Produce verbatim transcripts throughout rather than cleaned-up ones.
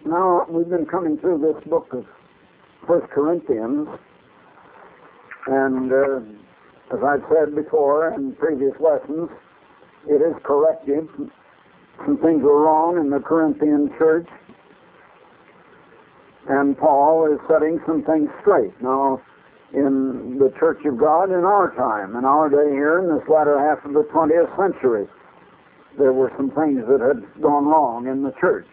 Now, we've been coming through this book of First Corinthians, and uh, as I've said before in previous lessons, it is corrective. Some things were wrong in the Corinthian church, and Paul is setting some things straight. Now, in the Church of God in our time, in our day here, in this latter half of the twentieth century, there were some things that had gone wrong in the church.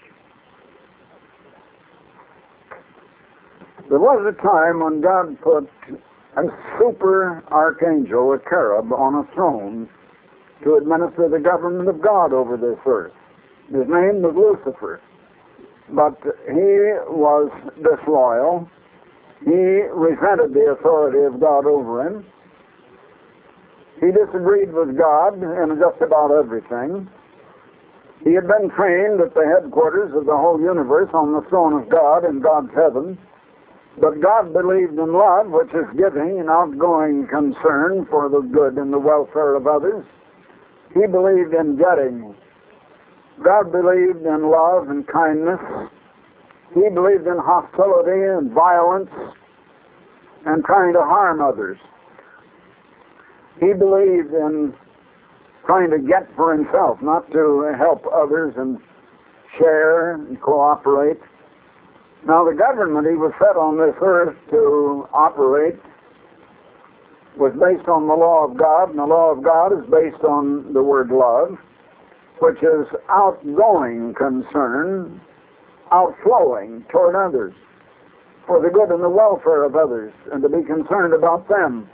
There was a time when God put a super archangel, a cherub, on a throne to administer the government of God over this earth. His name was Lucifer. But he was disloyal. He resented the authority of God over him. He disagreed with God in just about everything. He had been trained at the headquarters of the whole universe on the throne of God in God's heaven. But God believed in love, which is giving an outgoing concern for the good and the welfare of others. He believed in getting. God believed in love and kindness. He believed in hostility and violence and trying to harm others. He believed in trying to get for himself, not to help others and share and cooperate. Now, the government he was set on this earth to operate was based on the law of God, and the law of God is based on the word love, which is outgoing concern, outflowing toward others, for the good and the welfare of others, and to be concerned about them.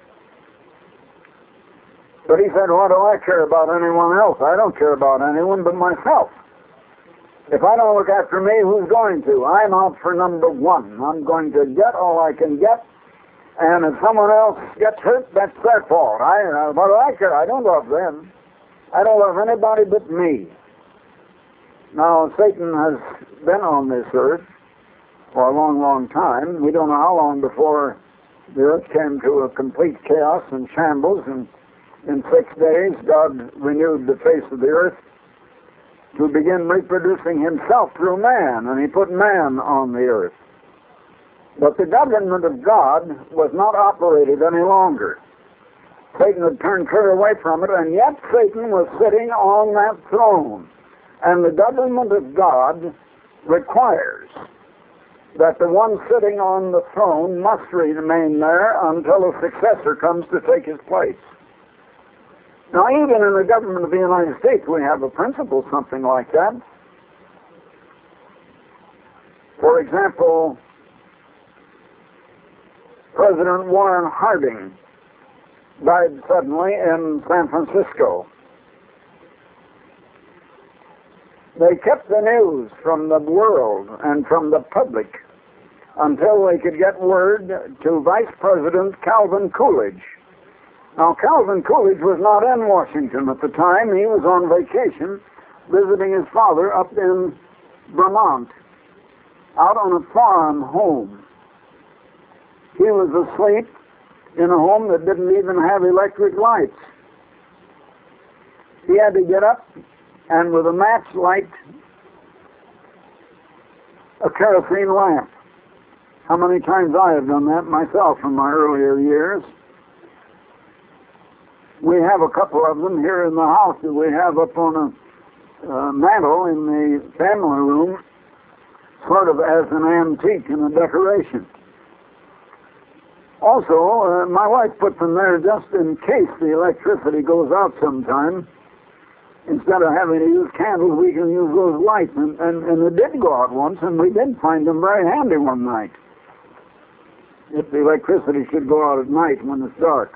But he said, what do I care about anyone else? I don't care about anyone but myself. If I don't look after me, who's going to? I'm out for number one. I'm going to get all I can get, and if someone else gets hurt, that's their fault. I, uh, what do I care? I don't love them. I don't love anybody but me. Now, Satan has been on this earth for a long, long time. We don't know how long before the earth came to a complete chaos and shambles, and in six days God renewed the face of the earth to begin reproducing himself through man, and he put man on the earth. But the government of God was not operated any longer. Satan had turned clear away from it, and yet Satan was sitting on that throne. And the government of God requires that the one sitting on the throne must remain there until a successor comes to take his place. Now, even in the government of the United States, we have a principle something like that. For example, President Warren Harding died suddenly in San Francisco. They kept the news from the world and from the public until they could get word to Vice President Calvin Coolidge. Now, Calvin Coolidge was not in Washington at the time. He was on vacation visiting his father up in Vermont, out on a farm home. He was asleep in a home that didn't even have electric lights. He had to get up and with a match light a kerosene lamp. How many times I have done that myself in my earlier years. We have a couple of them here in the house that we have up on a uh, mantle in the family room, sort of as an antique and a decoration. Also, uh, my wife put them there just in case the electricity goes out sometime. Instead of having to use candles, we can use those lights. And, and, and it did go out once, and we did find them very handy one night, if the electricity should go out at night when it's dark.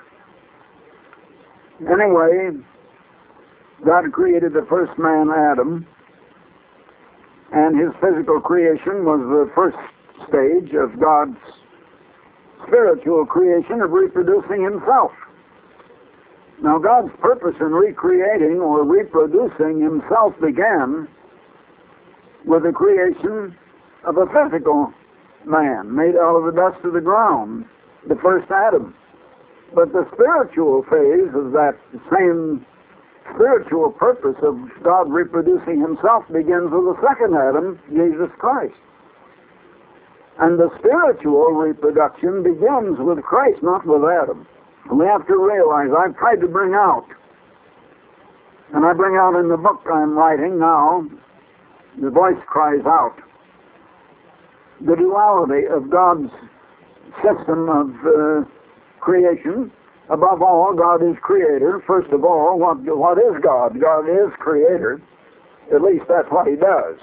Anyway, God created the first man, Adam, and his physical creation was the first stage of God's spiritual creation of reproducing himself. Now, God's purpose in recreating or reproducing himself began with the creation of a physical man made out of the dust of the ground, the first Adam. But the spiritual phase of that same spiritual purpose of God reproducing himself begins with the second Adam, Jesus Christ. And the spiritual reproduction begins with Christ, not with Adam. And we have to realize, I've tried to bring out, and I bring out in the book I'm writing now, The Voice Cries Out, the duality of God's system of uh, creation. Above all, God is creator. First of all, what, what is God? God is creator. At least that's what he does.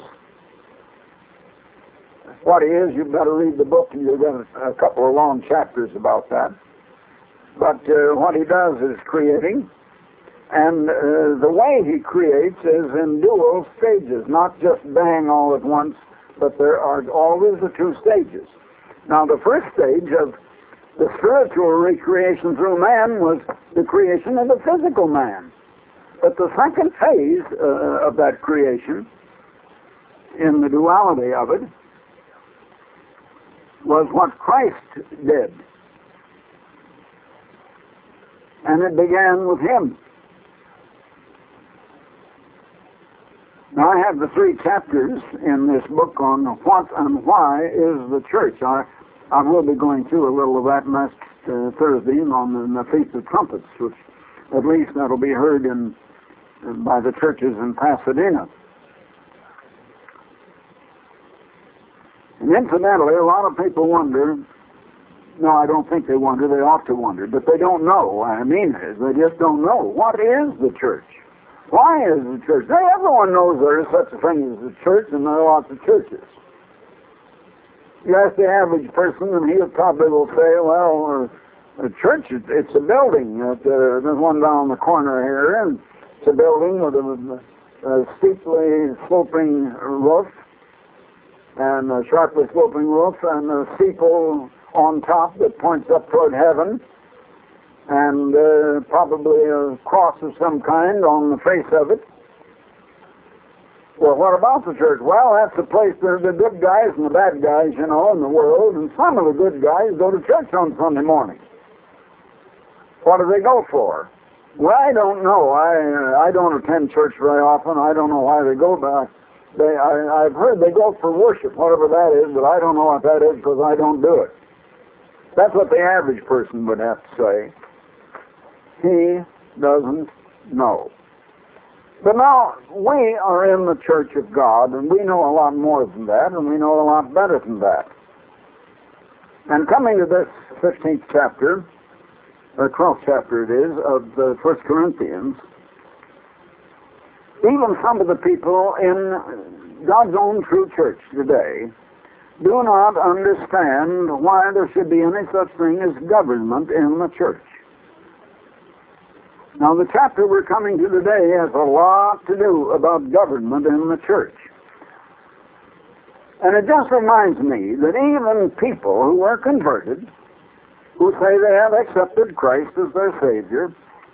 What he is, you better read the book, and you'll get a couple of long chapters about that. But uh, what he does is creating, and uh, the way he creates is in dual stages, not just bang all at once, but there are always the two stages. Now, the first stage of the spiritual recreation through man was the creation of the physical man. But the second phase uh, of that creation, in the duality of it, was what Christ did. And it began with him. Now, I have the three chapters in this book on what and why is the church. I, I will be going through a little of that next uh, Thursday on the, the Feast of Trumpets, which at least that'll be heard in, in by the churches in Pasadena. And incidentally, a lot of people wonder, no, I don't think they wonder, they ought to wonder, but they don't know. I mean, they just don't know. What is the church? Why is the church? Now, everyone knows there is such a thing as a church, and there are lots of churches. You ask the average person, and he probably will say, well, uh, a church, it, it's a building. It, uh, there's one down the corner here, and it's a building with a, a steeply sloping roof, and a sharply sloping roof, and a steeple on top that points up toward heaven, and uh, probably a cross of some kind on the face of it. Well, what about the church? Well, that's the place where the good guys and the bad guys, you know, in the world, and some of the good guys go to church on Sunday morning. What do they go for? Well, I don't know. I I don't attend church very often. I don't know why they go, but they, I, I've heard they go for worship, whatever that is, but I don't know what that is because I don't do it. That's what the average person would have to say. He doesn't know. But now, we are in the church of God, and we know a lot more than that, and we know a lot better than that. And coming to this fifteenth chapter, or twelfth chapter it is, of the First Corinthians, even some of the people in God's own true church today do not understand why there should be any such thing as government in the church. Now, the chapter we're coming to today has a lot to do about government in the church. And it just reminds me that even people who are converted, who say they have accepted Christ as their Savior,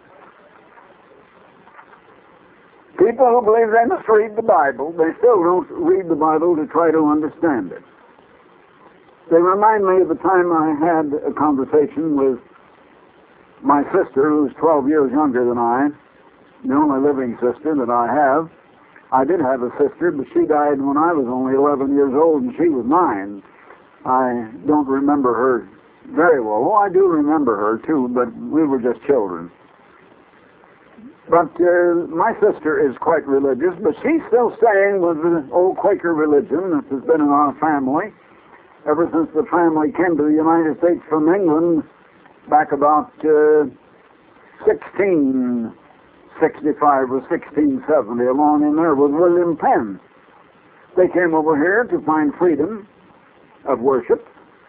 people who believe they must read the Bible, they still don't read the Bible to try to understand it. They remind me of the time I had a conversation with my sister, who's twelve years younger than I, the only living sister that I have. I did have a sister, but she died when I was only eleven years old, and she was nine. I don't remember her very well. Oh, I do remember her, too, but we were just children. But uh, my sister is quite religious, but she's still staying with the old Quaker religion that has been in our family ever since the family came to the United States from England back about uh, sixteen sixty-five or sixteen seventy, along in there with William Penn. They came over here to find freedom of worship,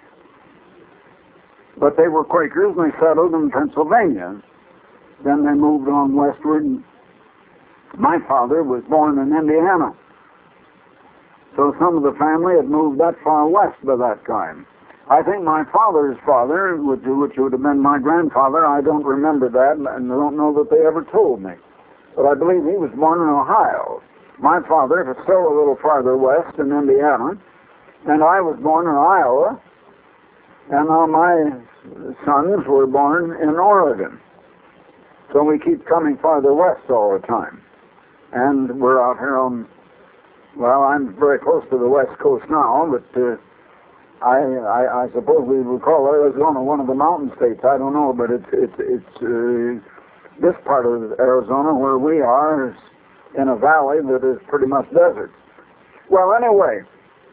but they were Quakers and they settled in Pennsylvania. Then they moved on westward. My father was born in Indiana, so some of the family had moved that far west by that time. I think my father's father, which, which would have been my grandfather, I don't remember that, and I don't know that they ever told me. But I believe he was born in Ohio. My father was still a little farther west in Indiana, and I was born in Iowa, and all my sons were born in Oregon. So we keep coming farther west all the time. And we're out here on, well, I'm very close to the west coast now, but uh, I, I I suppose we would call Arizona one of the mountain states. I don't know, but it's, it's, it's uh, this part of Arizona where we are is in a valley that is pretty much desert. Well, anyway,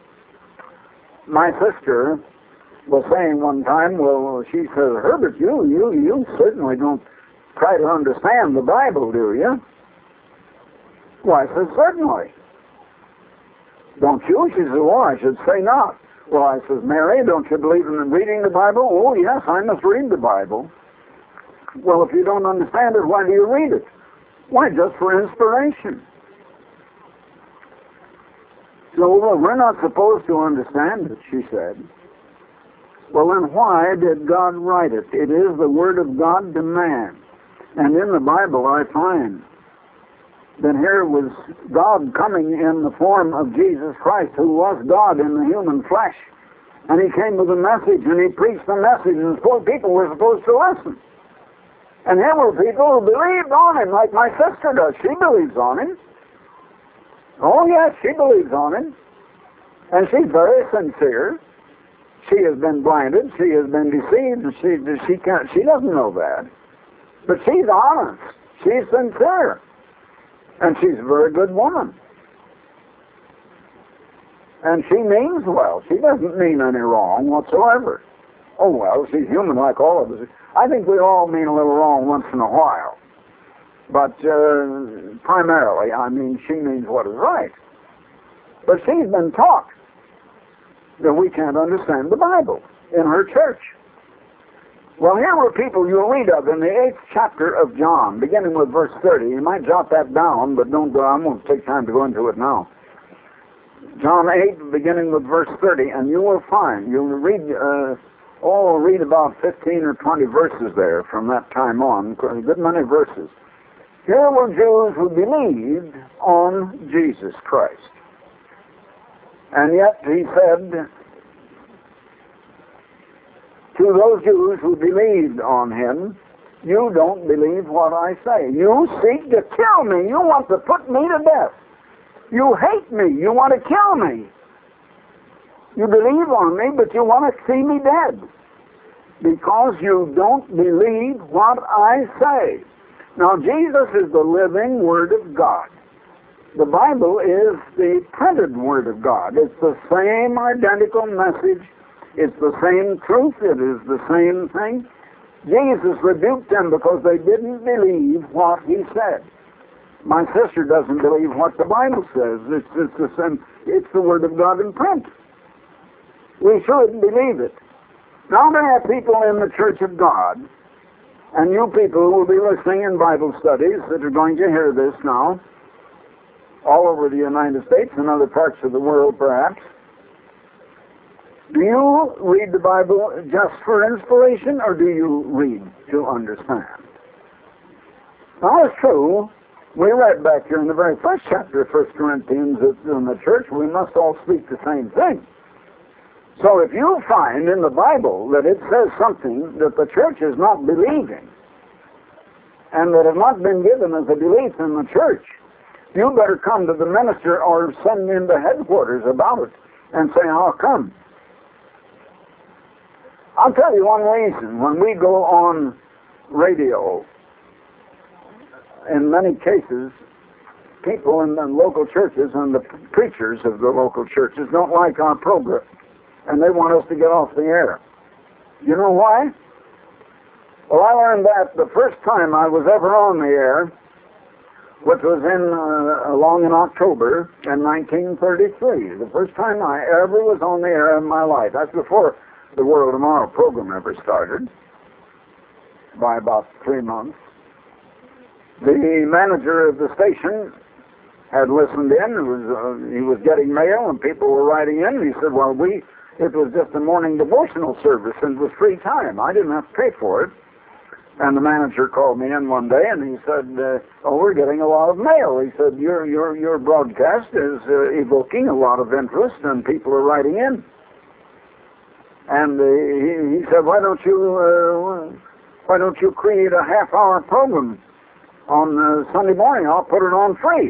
my sister was saying one time, well, she said, Herbert, you, you, you certainly don't try to understand the Bible, do you? Well, I said, certainly. Don't you? She said, well, I should say not. Well, I said, Mary, don't you believe in reading the Bible? Oh, yes, I must read the Bible. Well, if you don't understand it, why do you read it? Why, just for inspiration. So, well, we're not supposed to understand it, she said. Well, then why did God write it? It is the Word of God to man. And in the Bible I find that here was God coming in the form of Jesus Christ, who was God in the human flesh. And he came with a message, and he preached the message, and four people were supposed to listen. And here were people who believed on him, like my sister does. She believes on him. Oh, yes, she believes on him. And she's very sincere. She has been blinded. She has been deceived. And she, she, can't, she doesn't know that. But she's honest. She's sincere. And she's a very good woman. And she means well. She doesn't mean any wrong whatsoever. Oh, well, she's human like all of us. I think we all mean a little wrong once in a while. But uh, primarily, I mean, she means what is right. But she's been taught that we can't understand the Bible in her church. Well, here were people you'll read of in the eighth chapter of John, beginning with verse thirty. You might jot that down, but don't go, I won't take time to go into it now. John eight, beginning with verse thirty, and you will find, you'll read, uh, oh, read about fifteen or twenty verses there from that time on, a good many verses. Here were Jews who believed on Jesus Christ. And yet he said to those Jews who believed on him, you don't believe what I say. You seek to kill me. You want to put me to death. You hate me. You want to kill me. You believe on me, but you want to see me dead. Because you don't believe what I say. Now, Jesus is the living Word of God. The Bible is the printed Word of God. It's the same identical message. It's the same truth. It is the same thing. Jesus rebuked them because they didn't believe what he said. My sister doesn't believe what the Bible says. It's, it's the same. It's the Word of God in print. We should believe it. Now there are people in the Church of God, and you people who will be listening in Bible studies that are going to hear this now, all over the United States and other parts of the world perhaps. Do you read the Bible just for inspiration, or do you read to understand? Now it's true, we read back here in the very first chapter of First Corinthians that in the church we must all speak the same thing. So if you find in the Bible that it says something that the church is not believing, and that has not been given as a belief in the church, you better come to the minister or send in the headquarters about it and say, how come? I'll tell you one reason. When we go on radio, in many cases, people in the local churches and the preachers of the local churches don't like our program, and they want us to get off the air. You know why? Well, I learned that the first time I was ever on the air, which was in uh, along in October in nineteen thirty-three. The first time I ever was on the air in my life. That's before the World Tomorrow program ever started, by about three months. The manager of the station had listened in. It was, uh, he was getting mail, and people were writing in. He said, well, we, it was just a morning devotional service, and it was free time. I didn't have to pay for it. And the manager called me in one day, and he said, uh, oh, we're getting a lot of mail. He said, your, your, your broadcast is uh, evoking a lot of interest, and people are writing in. And uh, he, he said, why don't you uh, Why don't you create a half-hour program on uh, Sunday morning? I'll put it on free.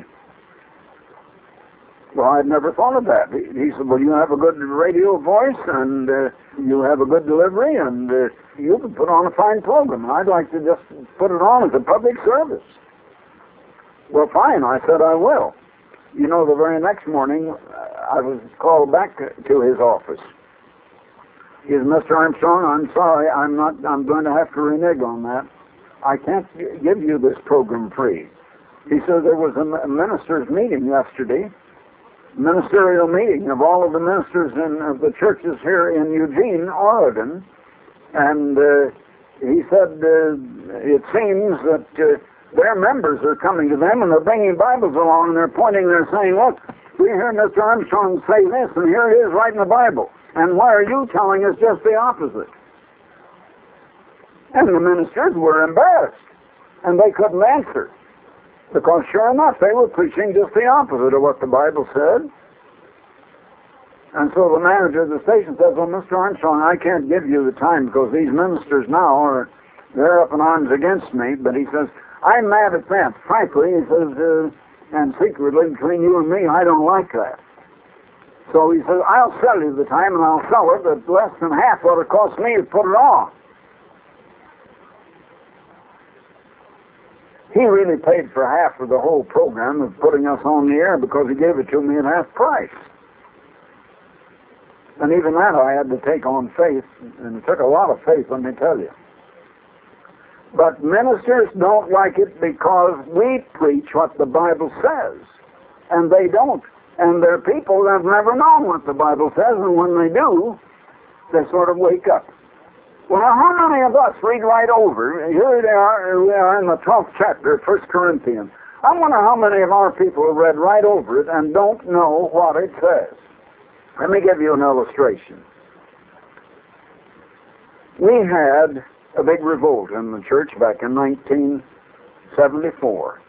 Well, I'd never thought of that. He, he said, well, you have a good radio voice, and uh, you have a good delivery, and uh, you can put on a fine program. And I'd like to just put it on as a public service. Well, fine, I said I will. You know, the very next morning, I was called back to his office. He said, Mister Armstrong, I'm sorry, I'm not, I'm going to have to renege on that. I can't give you this program free. He said there was a ministers' meeting yesterday, ministerial meeting of all of the ministers in of the churches here in Eugene, Oregon, and uh, he said uh, it seems that uh, their members are coming to them and they're bringing Bibles along and they're pointing, they're saying, look, we hear Mister Armstrong say this and here it is right in the Bible, and why are you telling us just the opposite? And the ministers were embarrassed and they couldn't answer. Because sure enough, they were preaching just the opposite of what the Bible said. And so the manager of the station says, well, Mister Armstrong, I can't give you the time because these ministers now are, they're up in arms against me. But he says, I'm mad at that. Frankly, he says, uh, and secretly between you and me, I don't like that. So he says, I'll sell you the time and I'll sell it at less than half what it cost me to put it on. He really paid for half of the whole program of putting us on the air because he gave it to me at half price. And even that I had to take on faith, and it took a lot of faith, let me tell you. But ministers don't like it because we preach what the Bible says, and they don't. And they're people that have never known what the Bible says, and when they do, they sort of wake up. Well, now, how many of us read right over? Here they are, we are in the twelfth chapter of First Corinthians. I wonder how many of our people have read right over it and don't know what it says. Let me give you an illustration. We had a big revolt in the church back in nineteen seventy-four.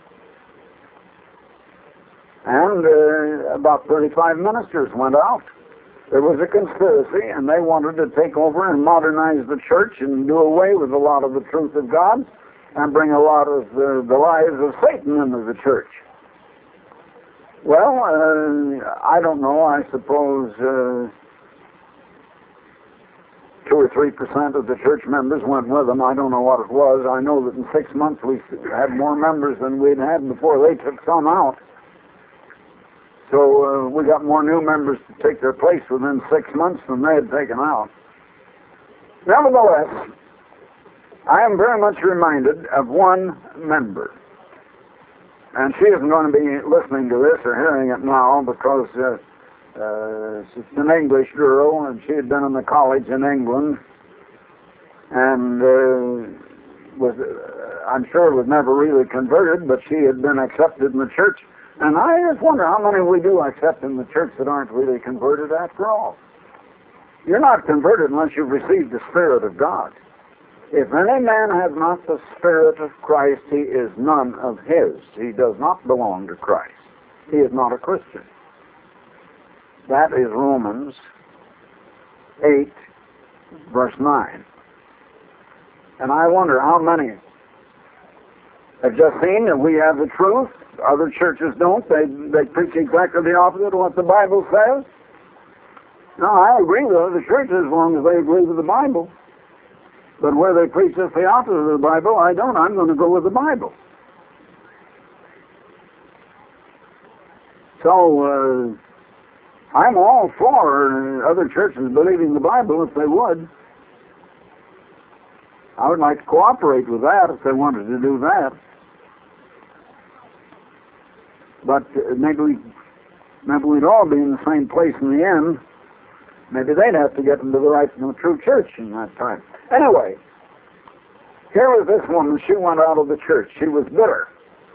And uh, about thirty-five ministers went out. There was a conspiracy, and they wanted to take over and modernize the church and do away with a lot of the truth of God and bring a lot of the, the lies of Satan into the church. Well, uh, I don't know, I suppose uh, two or three percent of the church members went with them. I don't know what it was. I know that in six months we had more members than we'd had before they took some out. So uh, we got more new members to take their place within six months than they had taken out. Nevertheless, I am very much reminded of one member. And she isn't going to be listening to this or hearing it now because uh, uh, she's an English girl and she had been in the college in England and uh, was, uh, I'm sure was never really converted, but she had been accepted in the church. And I just wonder how many we do accept in the church that aren't really converted after all. You're not converted unless you've received the Spirit of God. If any man has not the Spirit of Christ, he is none of his. He does not belong to Christ. He is not a Christian. That is Romans eight, verse nine. And I wonder how many have just seen that we have the truth. Other churches don't. They they preach exactly the opposite of what the Bible says. No, I agree with other churches as long as they agree with the Bible. But where they preach just the opposite of the Bible, I don't. I'm going to go with the Bible. So, uh, I'm all for other churches believing the Bible if they would. I would like to cooperate with that if they wanted to do that. But uh, maybe, we, maybe we'd all be in the same place in the end. Maybe they'd have to get into the right and the true church in that time. Anyway, here was this woman. She went out of the church. She was bitter.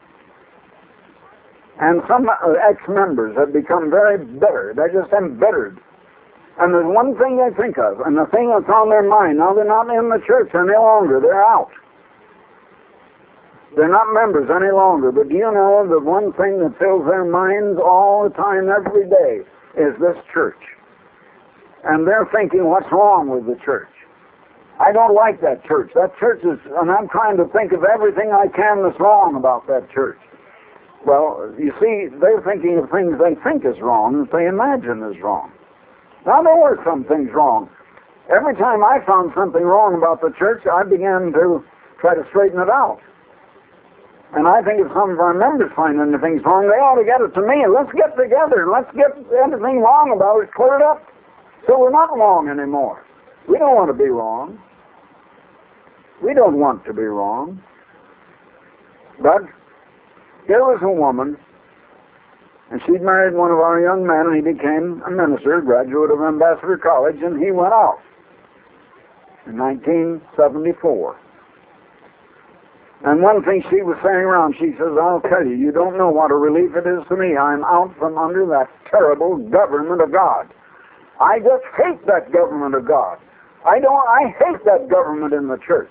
And some uh, ex-members have become very bitter. They're just embittered. And there's one thing they think of, and the thing that's on their mind. Now, they're not in the church any longer. They're out. They're not members any longer. But do you know the one thing that fills their minds all the time, every day, is this church. And they're thinking, what's wrong with the church? I don't like that church. That church is, and I'm trying to think of everything I can that's wrong about that church. Well, you see, they're thinking of things they think is wrong that they imagine is wrong. Now, there were some things wrong. Every time I found something wrong about the church, I began to try to straighten it out. And I think if some of our members find anything wrong, they ought to get it to me, and let's get together, and let's get anything wrong about it, clear it up, so we're not wrong anymore. We don't want to be wrong. We don't want to be wrong. But here was a woman, and she'd married one of our young men, and he became a minister, graduate of Ambassador College, and he went off in nineteen seventy-four. And one thing she was saying around, she says, I'll tell you, you don't know what a relief it is to me. I'm out from under that terrible government of God. I just hate that government of God. I don't, I hate that government in the church.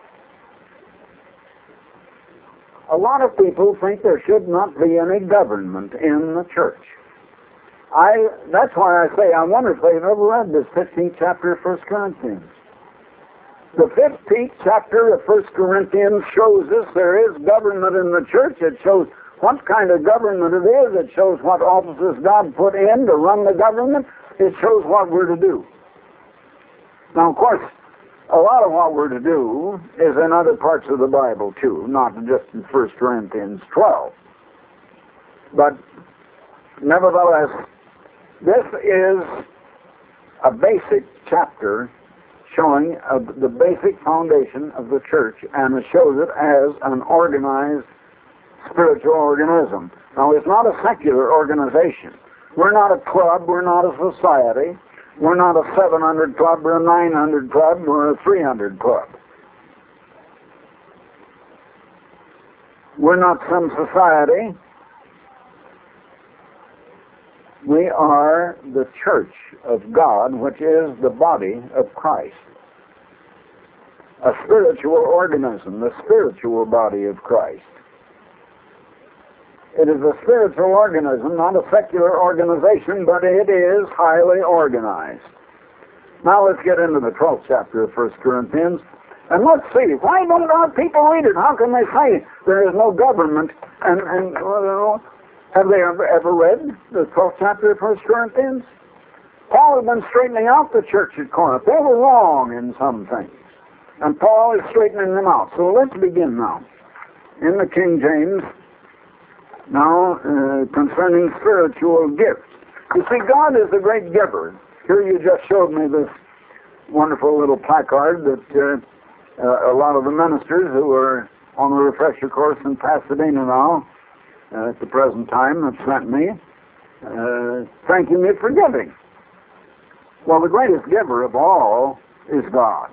A lot of people think there should not be any government in the church. I, that's why I say, I wonder if they've ever read this fifteenth chapter of First Corinthians. The fifteenth chapter of First Corinthians shows us there is government in the church. It shows what kind of government it is. It shows what offices God put in to run the government. It shows what we're to do. Now, of course, a lot of what we're to do is in other parts of the Bible, too, not just in First Corinthians twelve. But, nevertheless, this is a basic chapter showing uh, the basic foundation of the church, and it shows it as an organized spiritual organism. Now, it's not a secular organization. We're not a club, we're not a society, we're not a seven hundred club or a nine hundred club or a three hundred club. We're not some society. We are the church of God, which is the body of Christ. A spiritual organism, the spiritual body of Christ. It is a spiritual organism, not a secular organization, but it is highly organized. Now let's get into the twelfth chapter of First Corinthians, and let's see, why don't our people read it? How can they say there is no government? And, and well, have they ever, ever read the twelfth chapter of First Corinthians? Paul had been straightening out the church at Corinth. They were wrong in some things, and Paul is straightening them out. So let's begin now. In the King James, now, uh, concerning spiritual gifts. You see, God is the great giver. Here you just showed me this wonderful little placard that uh, uh, a lot of the ministers who are on the refresher course in Pasadena now, uh, at the present time, have sent me, uh, thanking me for giving. Well, the greatest giver of all is God.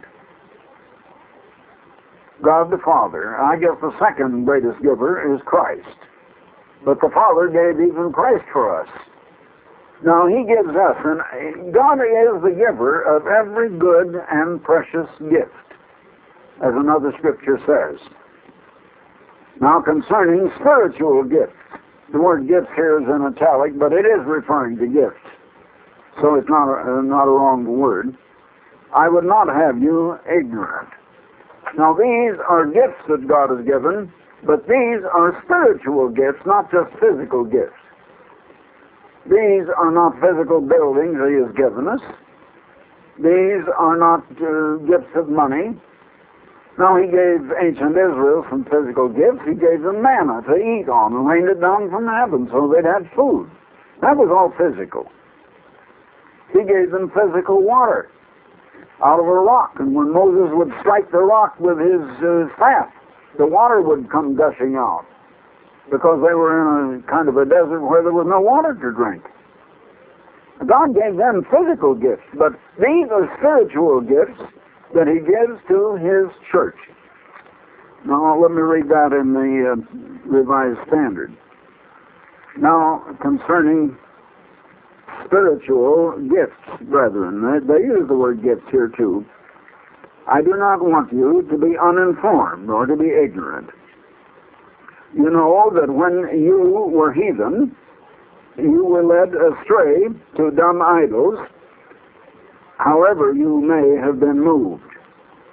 God the Father. I guess the second greatest giver is Christ. But the Father gave even Christ for us. Now, He gives us, and God is the giver of every good and precious gift, as another scripture says. Now, concerning spiritual gifts, the word gifts here is in italic, but it is referring to gifts, so it's not a, not a wrong word. I would not have you ignorant. Now, these are gifts that God has given, but these are spiritual gifts, not just physical gifts. These are not physical buildings He has given us. These are not uh, gifts of money. Now, He gave ancient Israel some physical gifts. He gave them manna to eat on and rained it down from heaven so they'd have food. That was all physical. He gave them physical water out of a rock, and when Moses would strike the rock with his uh, staff, the water would come gushing out, because they were in a kind of a desert where there was no water to drink. God gave them physical gifts, but these are spiritual gifts that He gives to His church. Now, let me read that in the uh, Revised Standard. Now, concerning spiritual gifts, brethren, they, they use the word gifts here too. I do not want you to be uninformed or to be ignorant. You know that when you were heathen, you were led astray to dumb idols, however you may have been moved.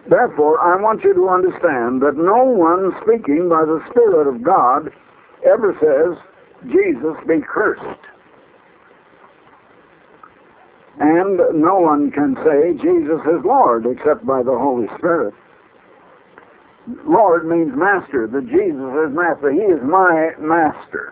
Therefore, I want you to understand that no one speaking by the Spirit of God ever says, Jesus be cursed. And no one can say Jesus is Lord except by the Holy Spirit. Lord means master, that Jesus is master. He is my master.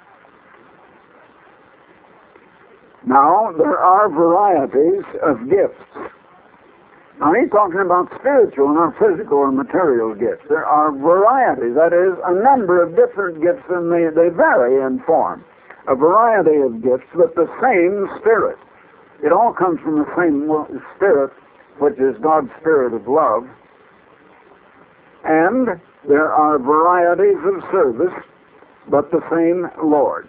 Now, there are varieties of gifts. Now, he's talking about spiritual, not physical or material gifts. There are varieties, that is, a number of different gifts, and they, they vary in form. A variety of gifts, but the same Spirit. It all comes from the same Spirit, which is God's Spirit of love. And there are varieties of service, but the same Lord.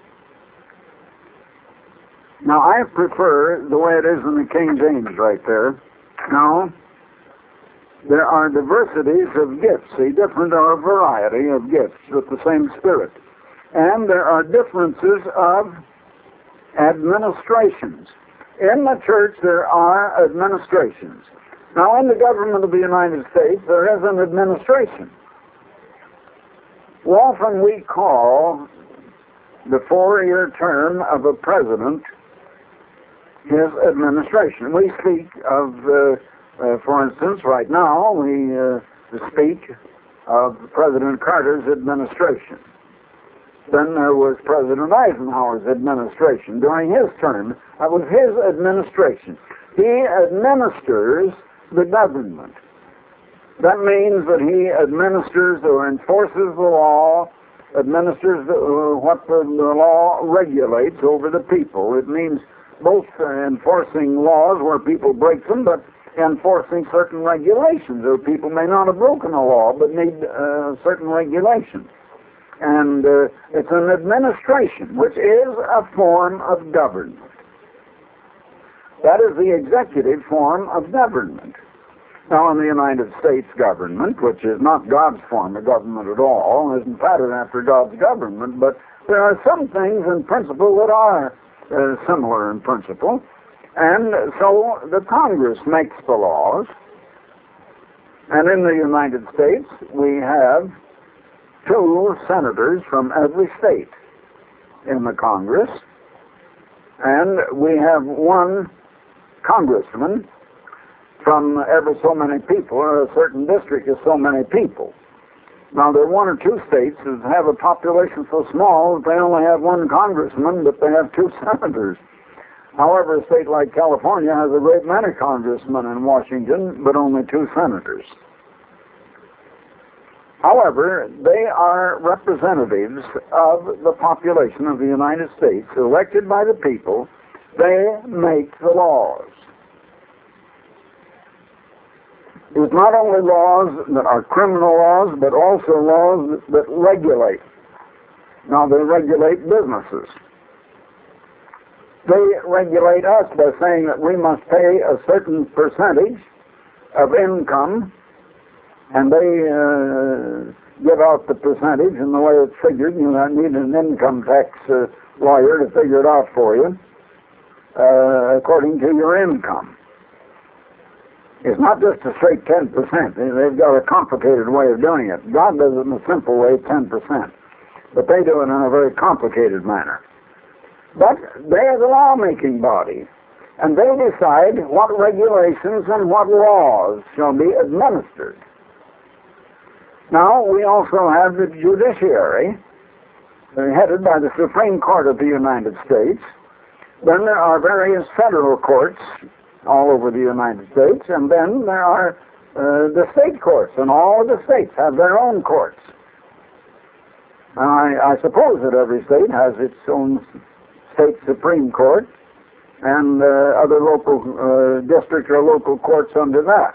Now, I prefer the way it is in the King James right there. Now, there are diversities of gifts, a different or a variety of gifts with the same Spirit. And there are differences of administrations. In the church, there are administrations. Now, in the government of the United States, there is an administration. Often we call the four-year term of a president his administration. We speak of, uh, uh, for instance, right now, we uh, speak of President Carter's administration. Then there was President Eisenhower's administration. During his term, that was his administration. He administers the government. That means that he administers or enforces the law, administers the, uh, what the, the law regulates over the people. It means both uh, enforcing laws where people break them, but enforcing certain regulations, or people may not have broken a law, but need uh, certain regulations. And uh, it's an administration, which is a form of government. That is the executive form of government. Now, in the United States government, which is not God's form of government at all, isn't patterned after God's government, but there are some things in principle that are uh, similar in principle. And so the Congress makes the laws. And in the United States, we have two senators from every state in the Congress. And we have one congressman from ever so many people, or a certain district is so many people. Now, there are one or two states that have a population so small that they only have one congressman, but they have two senators. However, a state like California has a great many congressmen in Washington, but only two senators. However, they are representatives of the population of the United States, elected by the people. They make the laws. It's not only laws that are criminal laws, but also laws that, that regulate. Now, they regulate businesses. They regulate us by saying that we must pay a certain percentage of income, and they uh, give out the percentage and the way it's figured. You need an income tax uh, lawyer to figure it out for you, uh, according to your income. It's not just a straight ten percent. They've got a complicated way of doing it. God does it in a simple way, ten percent. But they do it in a very complicated manner. But they are the lawmaking body, and they decide what regulations and what laws shall be administered. Now, we also have the judiciary, headed by the Supreme Court of the United States. Then there are various federal courts all over the United States, and then there are uh, the state courts, and all of the states have their own courts. And I, I suppose that every state has its own state Supreme Court, and uh, other local uh, district or local courts under that.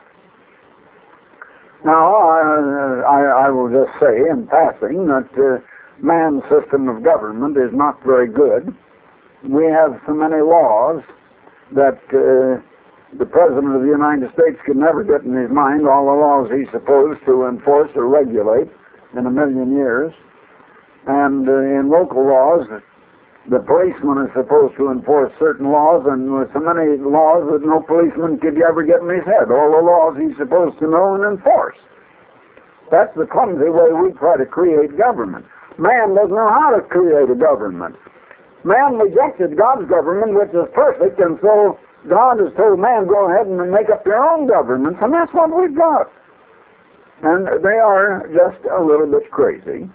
Now, I, I, I will just say in passing that uh, man's system of government is not very good. We have so many laws that uh, the President of the United States can never get in his mind all the laws he's supposed to enforce or regulate in a million years. And uh, in local laws, the policeman is supposed to enforce certain laws, and with so many laws that no policeman could ever get in his head. All the laws he's supposed to know and enforce. That's the clumsy way we try to create government. Man doesn't know how to create a government. Man rejected God's government, which is perfect, and so God has told man, go ahead and make up your own governments, and that's what we've got. And they are just a little bit crazy.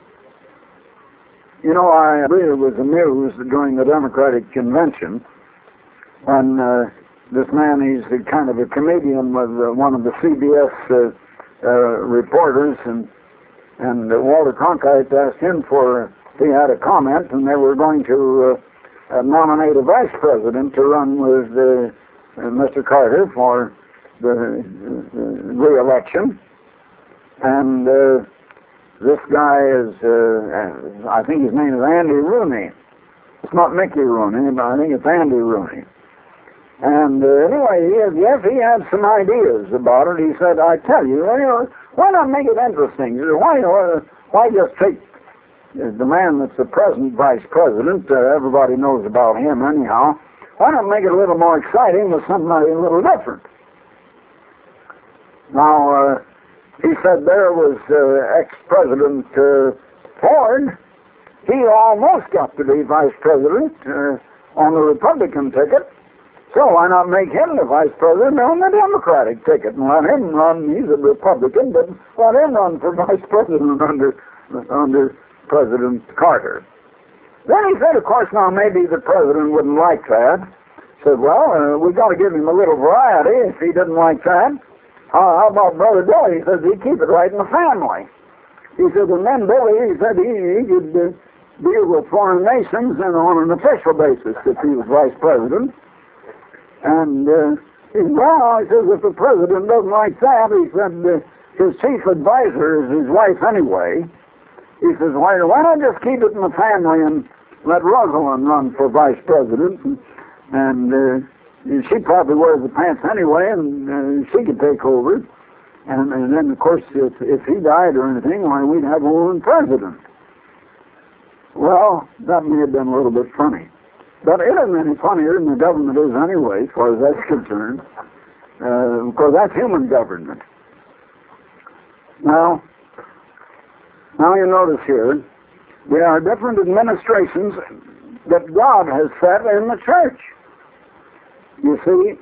You know, I really was amused during the Democratic convention when uh, this man, he's a kind of a comedian with uh, one of the C B S uh, uh, reporters, and and uh, Walter Cronkite asked him for, he had a comment, and they were going to uh, uh, nominate a vice president to run with uh, uh, Mister Carter for the uh, re-election. And uh, this guy is, uh, I think his name is Andy Rooney. It's not Mickey Rooney, but I think it's Andy Rooney. And uh, anyway, he had, yes, he had some ideas about it. He said, I tell you, you know, why not make it interesting? Why, uh, why just take the man that's the present vice president, uh, everybody knows about him anyhow, why not make it a little more exciting with somebody a little different? Now, uh, he said there was uh, ex-President uh, Ford. He almost got to be vice president uh, on the Republican ticket. So why not make him the vice president on the Democratic ticket and let him run? He's a Republican, but let him run for vice president under under President Carter. Then he said, of course, now maybe the president wouldn't like that. Said, well, uh, we've got to give him a little variety if he didn't like that. Uh, how about Brother Billy? He says he'd keep it right in the family. He said, and then Billy, he said he, he could uh, deal with foreign nations and on an official basis if he was vice president. And uh, he said, well, he says, if the president doesn't like that, he said, uh, his chief advisor is his wife anyway. He says, why, why not just keep it in the family and let Rosalind run for vice president? And, and uh, she probably wears the pants anyway, and uh, she could take over. And, and then, of course, if, if he died or anything, why, we'd have a woman president. Well, that may have been a little bit funny. But it isn't any funnier than the government is anyway, as far as that's concerned. Uh, because that's human government. Now, now you notice here, there are different administrations that God has set in the church. You see,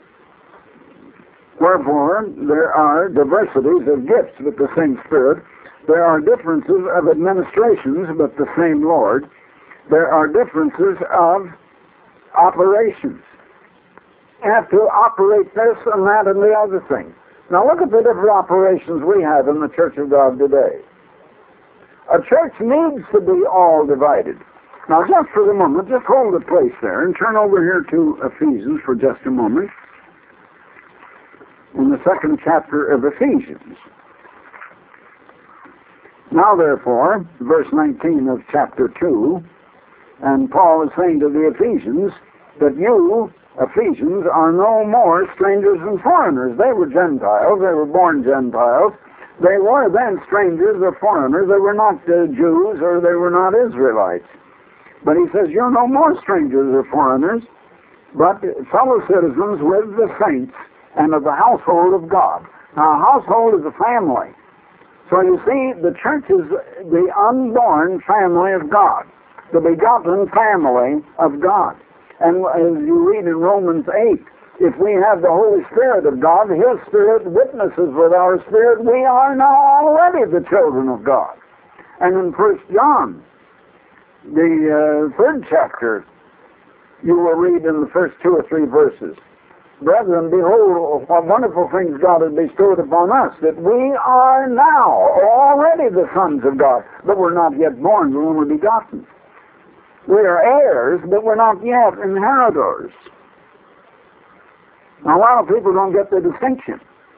wherefore, there are diversities of gifts with the same Spirit. There are differences of administrations but the same Lord. There are differences of operations. You have to operate this and that and the other thing. Now look at the different operations we have in the Church of God today. A church needs to be all divided. Now, just for the moment, just hold the place there and turn over here to Ephesians for just a moment. In the second chapter of Ephesians. Now, therefore, verse nineteen of chapter two, and Paul is saying to the Ephesians that you, Ephesians, are no more strangers and foreigners. They were Gentiles. They were born Gentiles. They were then strangers or foreigners. They were not uh, Jews or they were not Israelites. But he says, you're no more strangers or foreigners, but fellow citizens with the saints and of the household of God. Now, a household is a family. So you see, the church is the unborn family of God, the begotten family of God. And as you read in Romans eight, if we have the Holy Spirit of God, His Spirit witnesses with our spirit, we are now already the children of God. And in First John, the uh, third chapter, you will read in the first two or three verses, brethren, behold, what wonderful things God has bestowed upon us, that we are now already the sons of God, but we're not yet born, we're only begotten. We are heirs, but we're not yet inheritors. Now, a lot of people don't get the distinction.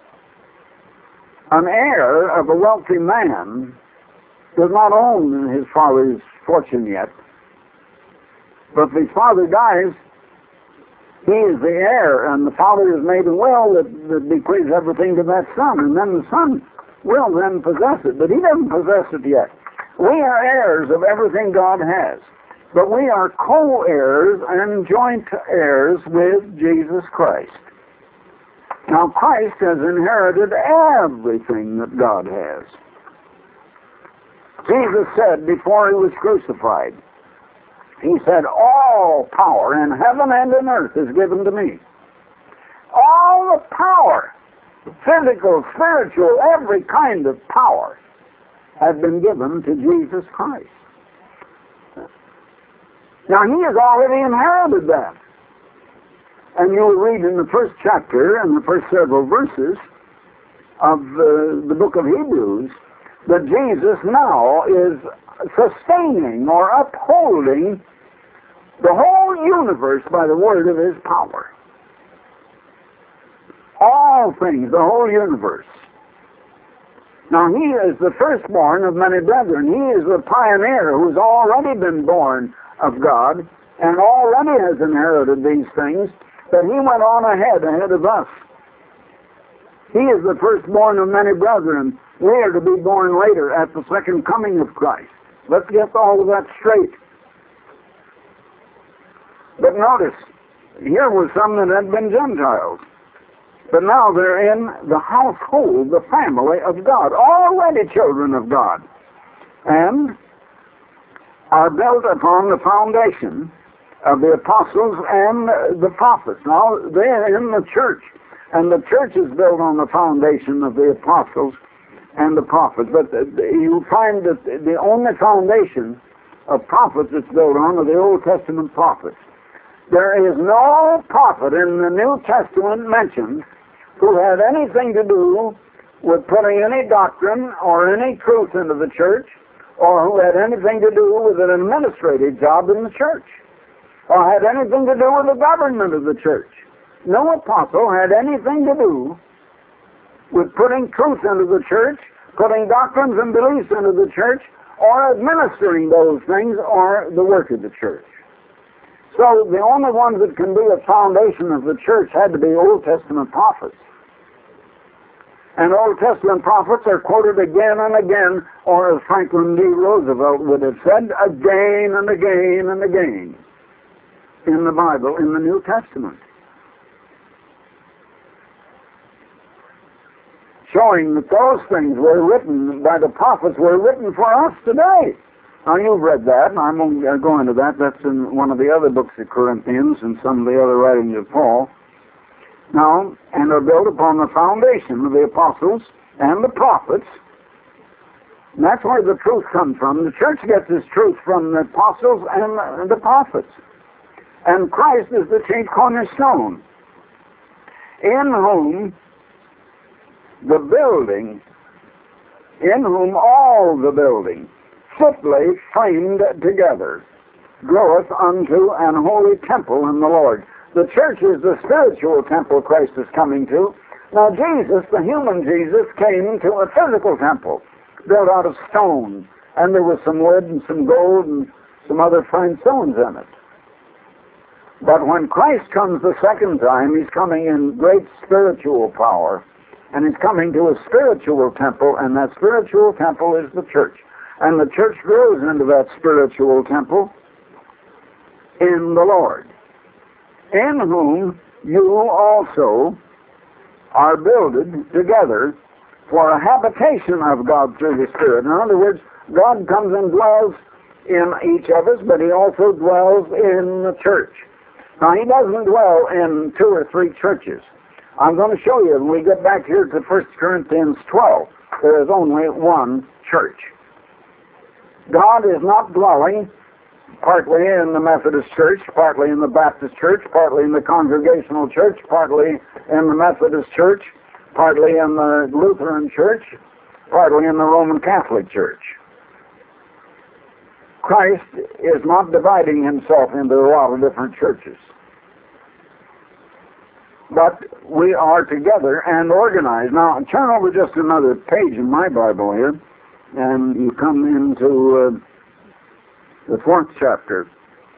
An heir of a wealthy man does not own his father's fortune yet. But if his father dies, he is the heir, and the father has made a will that, that bequeaths everything to that son, and then the son will then possess it, but he doesn't possess it yet. We are heirs of everything God has. But we are co-heirs and joint heirs with Jesus Christ. Now, Christ has inherited everything that God has. Jesus said before he was crucified, he said, all power in heaven and in earth is given to me. All the power, physical, spiritual, every kind of power has been given to Jesus Christ. Now, he has already inherited that. And you'll read in the first chapter and the first several verses of the, the book of Hebrews that Jesus now is sustaining or upholding the whole universe by the word of his power. All things, the whole universe. Now, he is the firstborn of many brethren. He is the pioneer who's already been born of God and already has inherited these things, but he went on ahead, ahead of us. He is the firstborn of many brethren. We are to be born later at the second coming of Christ. Let's get all of that straight. But notice, here were some that had been Gentiles. But now they're in the household, the family of God, already children of God, and are built upon the foundation of the apostles and the prophets. Now, they're in the church, and the church is built on the foundation of the apostles and the prophets. But you find that the only foundation of prophets it's built on are the Old Testament prophets. There is no prophet in the New Testament mentioned who had anything to do with putting any doctrine or any truth into the church, or who had anything to do with an administrative job in the church, or had anything to do with the government of the church. No apostle had anything to do with putting truth into the church, putting doctrines and beliefs into the church, or administering those things, or the work of the church. So the only ones that can be a foundation of the church had to be Old Testament prophets. And Old Testament prophets are quoted again and again, or as Franklin D. Roosevelt would have said, again and again and again in the Bible, in the New Testament. Showing that those things were written by the prophets were written for us today. Now, you've read that, and I won't go into that. That's in one of the other books of Corinthians and some of the other writings of Paul. Now, and are built upon the foundation of the apostles and the prophets. And that's where the truth comes from. The church gets its truth from the apostles and the prophets. And Christ is the chief cornerstone, in whom the building, in whom all the building, fitly framed together, groweth unto an holy temple in the Lord. The church is the spiritual temple Christ is coming to. Now Jesus, the human Jesus, came to a physical temple built out of stone, and there was some wood and some gold and some other fine stones in it. But when Christ comes the second time, he's coming in great spiritual power, and he's coming to a spiritual temple, and that spiritual temple is the church. And the church grows into that spiritual temple in the Lord, in whom you also are builded together for a habitation of God through the Spirit. In other words, God comes and dwells in each of us, but he also dwells in the church. Now, he doesn't dwell in two or three churches. I'm going to show you when we get back here to First Corinthians twelve. There is only one church. God is not dwelling partly in the Methodist Church, partly in the Baptist Church, partly in the Congregational Church, partly in the Methodist Church, partly in the Lutheran Church, partly in the Roman Catholic Church. Christ is not dividing himself into a lot of different churches. But we are together and organized. Now, turn over just another page in my Bible here, and you come into uh, the fourth chapter.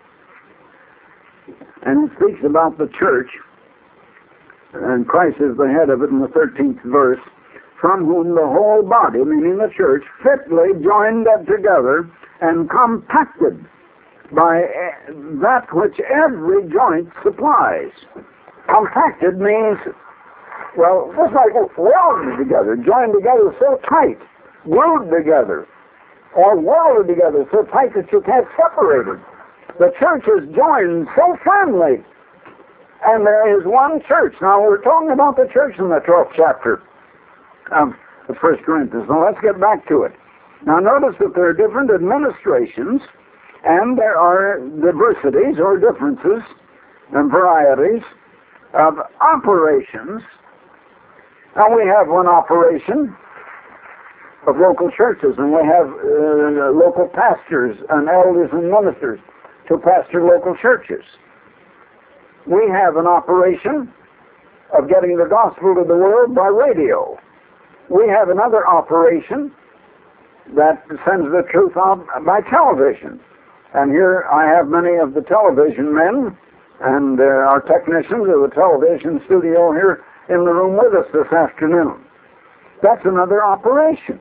And it speaks about the church, and Christ is the head of it in the thirteenth verse, from whom the whole body, meaning the church, fitly joined together and compacted by that which every joint supplies. Compacted means, well, just like welded together, joined together so tight, glued together, or welded together so tight that you can't separate it. The church is joined so firmly, and there is one church. Now, we're talking about the church in the twelfth chapter of the First Corinthians. Now, let's get back to it. Now, notice that there are different administrations, and there are diversities or differences and varieties of operations. Now, we have one operation of local churches, and we have uh, local pastors and elders and ministers to pastor local churches. We have an operation of getting the gospel to the world by radio. We have another operation that sends the truth out by television. And here I have many of the television men and uh, our technicians of the television studio here in the room with us this afternoon. That's another operation.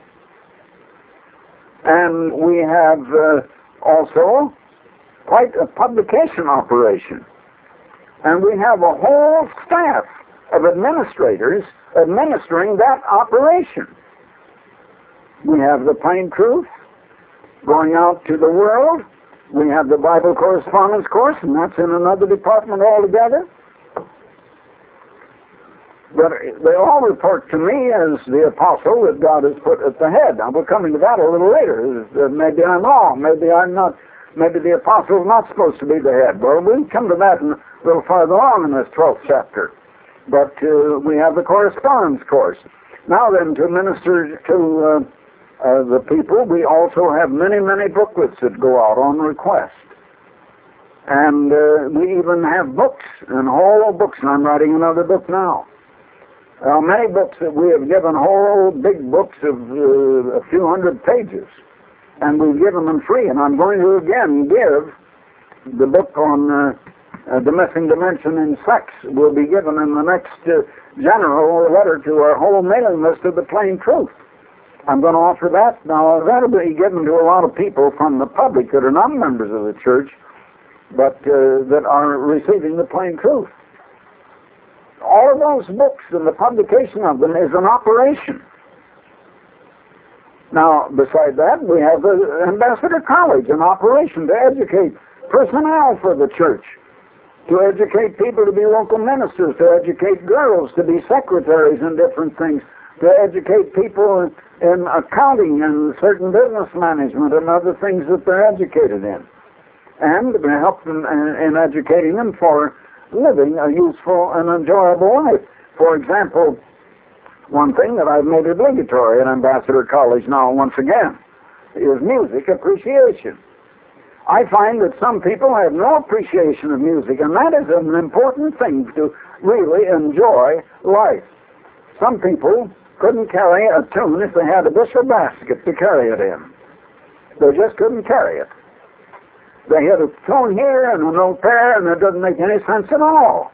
And we have uh, also quite a publication operation. And we have a whole staff of administrators administering that operation. We have the plain truth going out to the world. We have the Bible correspondence course, and that's in another department altogether. But they all report to me as the apostle that God has put at the head. Now, we're coming to that a little later. Maybe I'm wrong. Maybe I'm not. Maybe the apostle is not supposed to be the head. Well, we'll come to that a little farther on in this twelfth chapter. But uh, we have the correspondence course. Now then, to minister to uh, uh, the people, we also have many, many booklets that go out on request. And uh, we even have books, and whole books, and I'm writing another book now. Uh, many books that we have given, whole big books of uh, a few hundred pages, and we've given them free. And I'm going to again give the book on uh, uh, the missing dimension in sex will be given in the next uh, general letter to our whole mailing list of the plain truth. I'm going to offer that. Now, that'll be given to a lot of people from the public that are not members of the church, but uh, that are receiving the plain truth. All of those books and the publication of them is an operation. Now, beside that, we have the Ambassador College, an operation to educate personnel for the church, to educate people to be local ministers, to educate girls to be secretaries in different things, to educate people in accounting and certain business management and other things that they're educated in, and to help them in educating them for living a useful and enjoyable life. For example, one thing that I've made obligatory at Ambassador College now once again is music appreciation. I find that some people have no appreciation of music, and that is an important thing to really enjoy life. Some people couldn't carry a tune if they had a bushel basket to carry it in. They just couldn't carry it. They hit a tone here and a note there, and it doesn't make any sense at all.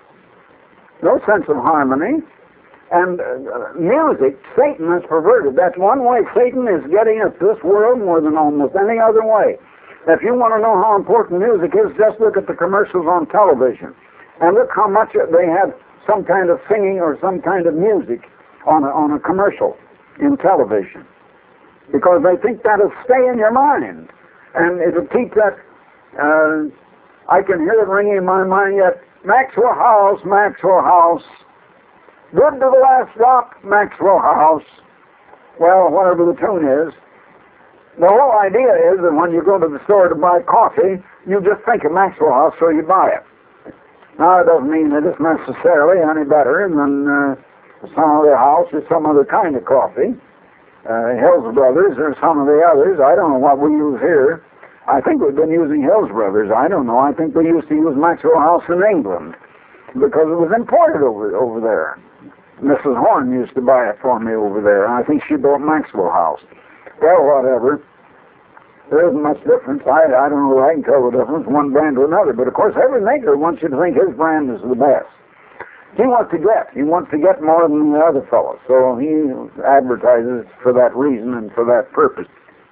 No sense of harmony. And uh, music, Satan has perverted. That's one way Satan is getting at this world more than almost any other way. If you want to know how important music is, just look at the commercials on television. And look how much they have some kind of singing or some kind of music on a, on a commercial in television. Because they think that'll stay in your mind. And it'll keep that, uh, I can hear it ringing in my mind yet, Maxwell House, Maxwell House, good to the last drop, Maxwell House. Well, whatever the tune is. The whole idea is that when you go to the store to buy coffee, you just think of Maxwell House, so you buy it. Now, it doesn't mean that it's necessarily any better than uh, some other house or some other kind of coffee. Uh, Hills Brothers or some of the others. I don't know what we use here. I think we've been using Hills Brothers. I don't know. I think we used to use Maxwell House in England because it was imported over over there. Missus Horn used to buy it for me over there, and I think she bought Maxwell House. Well, whatever. There isn't much difference. I, I don't know if I can tell the difference, one brand to another. But, of course, every maker wants you to think his brand is the best. He wants to get. He wants to get more than the other fellow. So he advertises for that reason and for that purpose.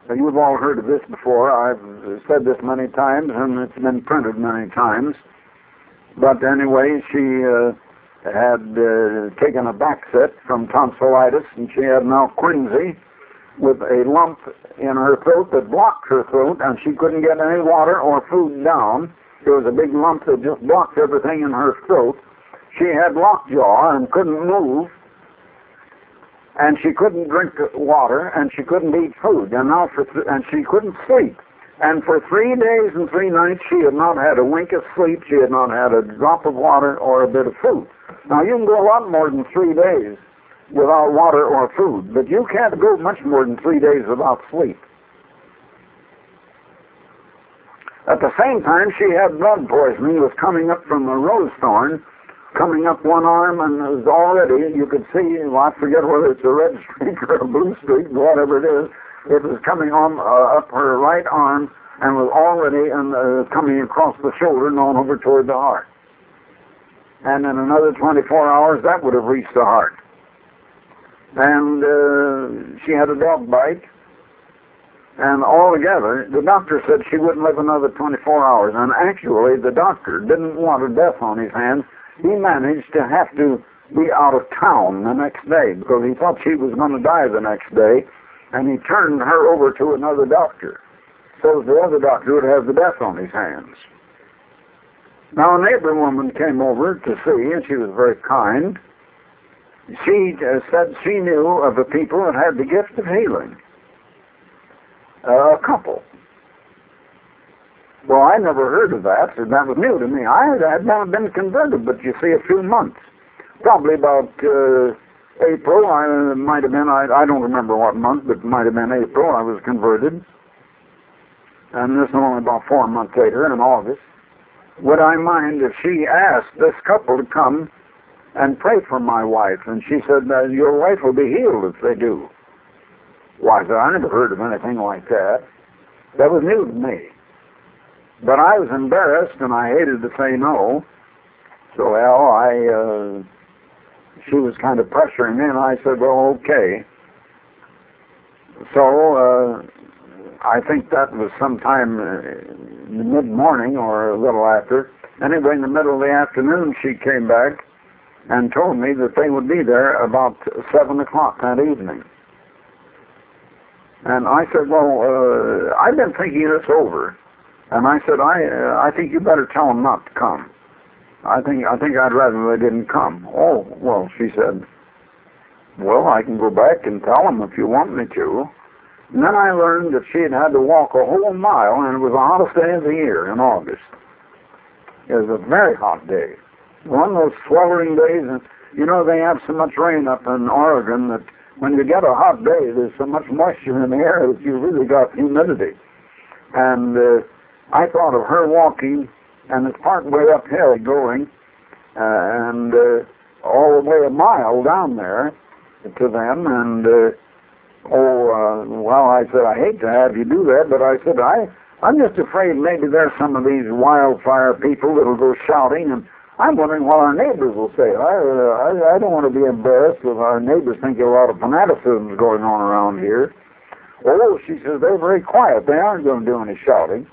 Now, you've all heard of this before. I've said this many times, and it's been printed many times. But anyway, she uh, had uh, taken a back set from tonsillitis, and she had now quinsy with a lump in her throat that blocked her throat, and she couldn't get any water or food down. There was a big lump that just blocked everything in her throat. She had lockjaw and couldn't move, and she couldn't drink water, and she couldn't eat food, and now for th- and she couldn't sleep. And for three days and three nights, she had not had a wink of sleep. She had not had a drop of water or a bit of food. Now, you can go a lot more than three days without water or food, but you can't go much more than three days without sleep. At the same time, she had blood poisoning. It was coming up from a rose thorn, coming up one arm, and it was already, you could see, well, I forget whether it's a red streak or a blue streak, whatever it is, it was coming on uh, up her right arm and was already in, uh, coming across the shoulder and on over toward the heart. And in another twenty-four hours, that would have reached the heart. And uh, she had a dog bite. And altogether, the doctor said she wouldn't live another twenty-four hours. And actually, the doctor didn't want a death on his hands. He managed to have to be out of town the next day because he thought she was going to die the next day. And he turned her over to another doctor so the other doctor would have the death on his hands. Now, a neighbor woman came over to see, and she was very kind. She uh, said she knew of a people that had the gift of healing. Uh, a couple. Well, I never heard of that, so that was new to me. I had not been converted, but you see, a few months. Probably about uh, April, I might have been, I, I don't remember what month, but it might have been April, I was converted. And this was only about four months later, in August. Would I mind if she asked this couple to come and pray for my wife? And she said, uh, your wife will be healed if they do. Why, I said, I never heard of anything like that. That was new to me. But I was embarrassed, and I hated to say no. So, well, I, uh, she was kind of pressuring me, and I said, well, okay. So, uh, I think that was sometime in the mid-morning or a little after. Anyway, in the middle of the afternoon, she came back and told me that they would be there about seven o'clock that evening. And I said, well, uh, I've been thinking this over. And I said, I uh, I think you better tell them not to come. I think I think I'd rather they didn't come. Oh, well, she said, well, I can go back and tell them if you want me to. And then I learned that she had had to walk a whole mile, and it was the hottest day of the year in August. It was a very hot day. One of those sweltering days, and you know they have so much rain up in Oregon that when you get a hot day, there's so much moisture in the air that you really got humidity. And uh, I thought of her walking, and it's part way uphill going, uh, and uh, all the way a mile down there to them, and uh, oh, uh, well, I said, I hate to have you do that, but I said, I, I'm just afraid maybe there's some of these wildfire people that'll go shouting, and I'm wondering what our neighbors will say. I, uh, I, I don't want to be embarrassed if our neighbors think a lot of fanaticism is going on around here. Oh, she says, they're very quiet. They aren't going to do any shouting.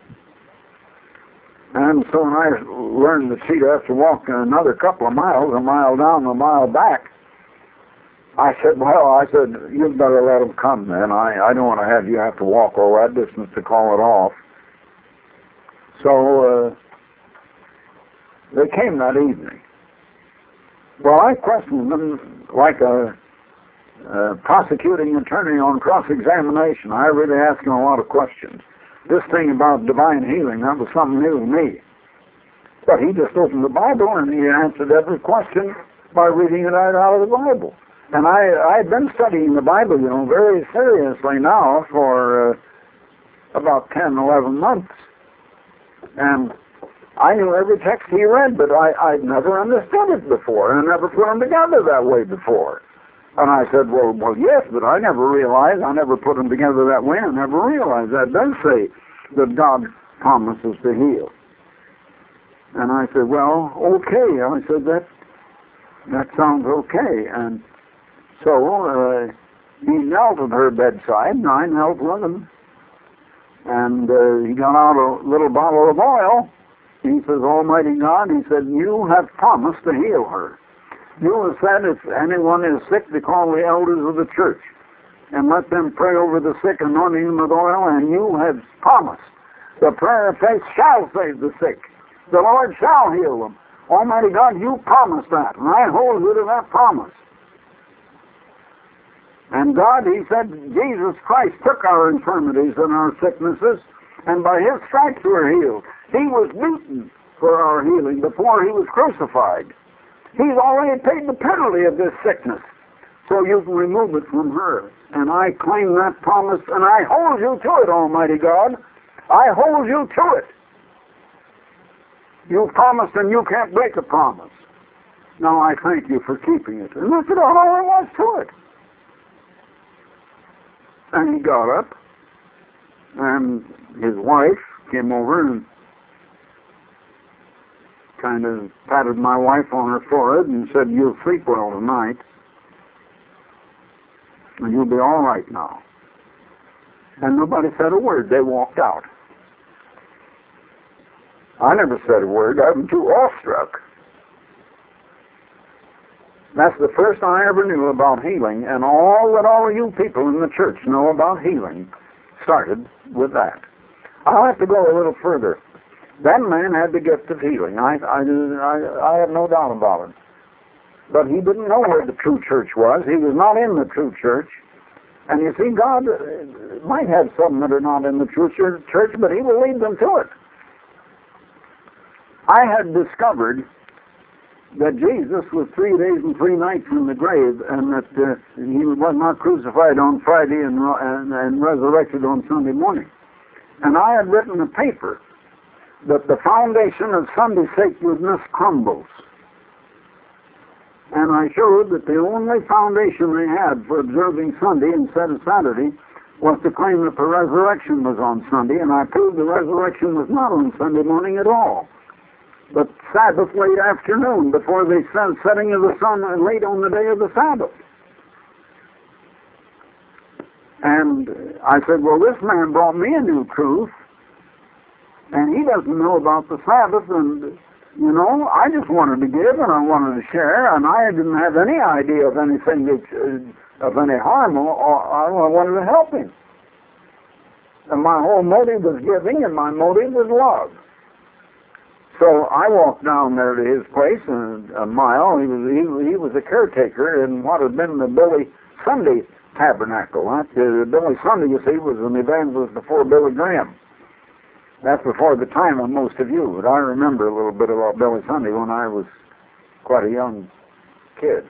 And so when I learned that she'd have to walk another couple of miles, a mile down, a mile back, I said, well, I said, you'd better let them come then. I, I don't want to have you have to walk all that distance to call it off. So uh, they came that evening. Well, I questioned them like a, a prosecuting attorney on cross-examination. I really asked them a lot of questions. This thing about divine healing, that was something new to me. But he just opened the Bible and he answered every question by reading it right out of the Bible. And I, I've been studying the Bible, you know, very seriously now for uh, about ten, eleven months. And I knew every text he read, but I, I'd never understood it before, and I never put them together that way before. And I said, well, well, yes, but I never realized, I never put them together that way, I never realized that does say that God promises to heal. And I said, well, okay. I said, that, that sounds okay. And so uh, He knelt at her bedside, and I knelt with him. And uh, he got out a little bottle of oil. He says, Almighty God, he said, you have promised to heal her. You have said if anyone is sick to call the elders of the church and let them pray over the sick, anointing them with oil, and you have promised the prayer of faith shall save the sick. The Lord shall heal them. Almighty God, you promised that, and I hold you to that promise. And God, he said, Jesus Christ took our infirmities and our sicknesses, and by his stripes we were healed. He was beaten for our healing before he was crucified. He's already paid the penalty of this sickness, so you can remove it from her. And I claim that promise, and I hold you to it, Almighty God. I hold you to it. You promised, and you can't break a promise. Now I thank you for keeping it. And that's about all there was to it. And he got up, and his wife came over and kind of patted my wife on her forehead and said, you'll sleep well tonight, and you'll be all right now. And nobody said a word. They walked out. I never said a word. I'm too awestruck. That's the first I ever knew about healing, and all that all of you people in the church know about healing started with that. I'll have to go a little further. That man had the gift of healing. I, I, I, I have no doubt about it. But he didn't know where the true church was. He was not in the true church. And you see, God might have some that are not in the true church, but he will lead them to it. I had discovered that Jesus was three days and three nights in the grave, and that uh, he was not crucified on Friday and, and, and resurrected on Sunday morning. And I had written a paper that the foundation of Sunday sacredness crumbles. And I showed that the only foundation they had for observing Sunday instead of Saturday was to claim that the resurrection was on Sunday, and I proved the resurrection was not on Sunday morning at all, but Sabbath late afternoon, before the setting of the sun, and late on the day of the Sabbath. And I said, well, this man brought me a new truth, and he doesn't know about the Sabbath, and, you know, I just wanted to give, and I wanted to share, and I didn't have any idea of anything that, uh, of any harm, or, or I wanted to help him. And my whole motive was giving, and my motive was love. So I walked down there to his place, and a mile. He was he, he was a caretaker in what had been the Billy Sunday Tabernacle. That, uh, Billy Sunday, you see, was an evangelist before Billy Graham. That's before the time of most of you, but I remember a little bit about Billy Sunday when I was quite a young kid.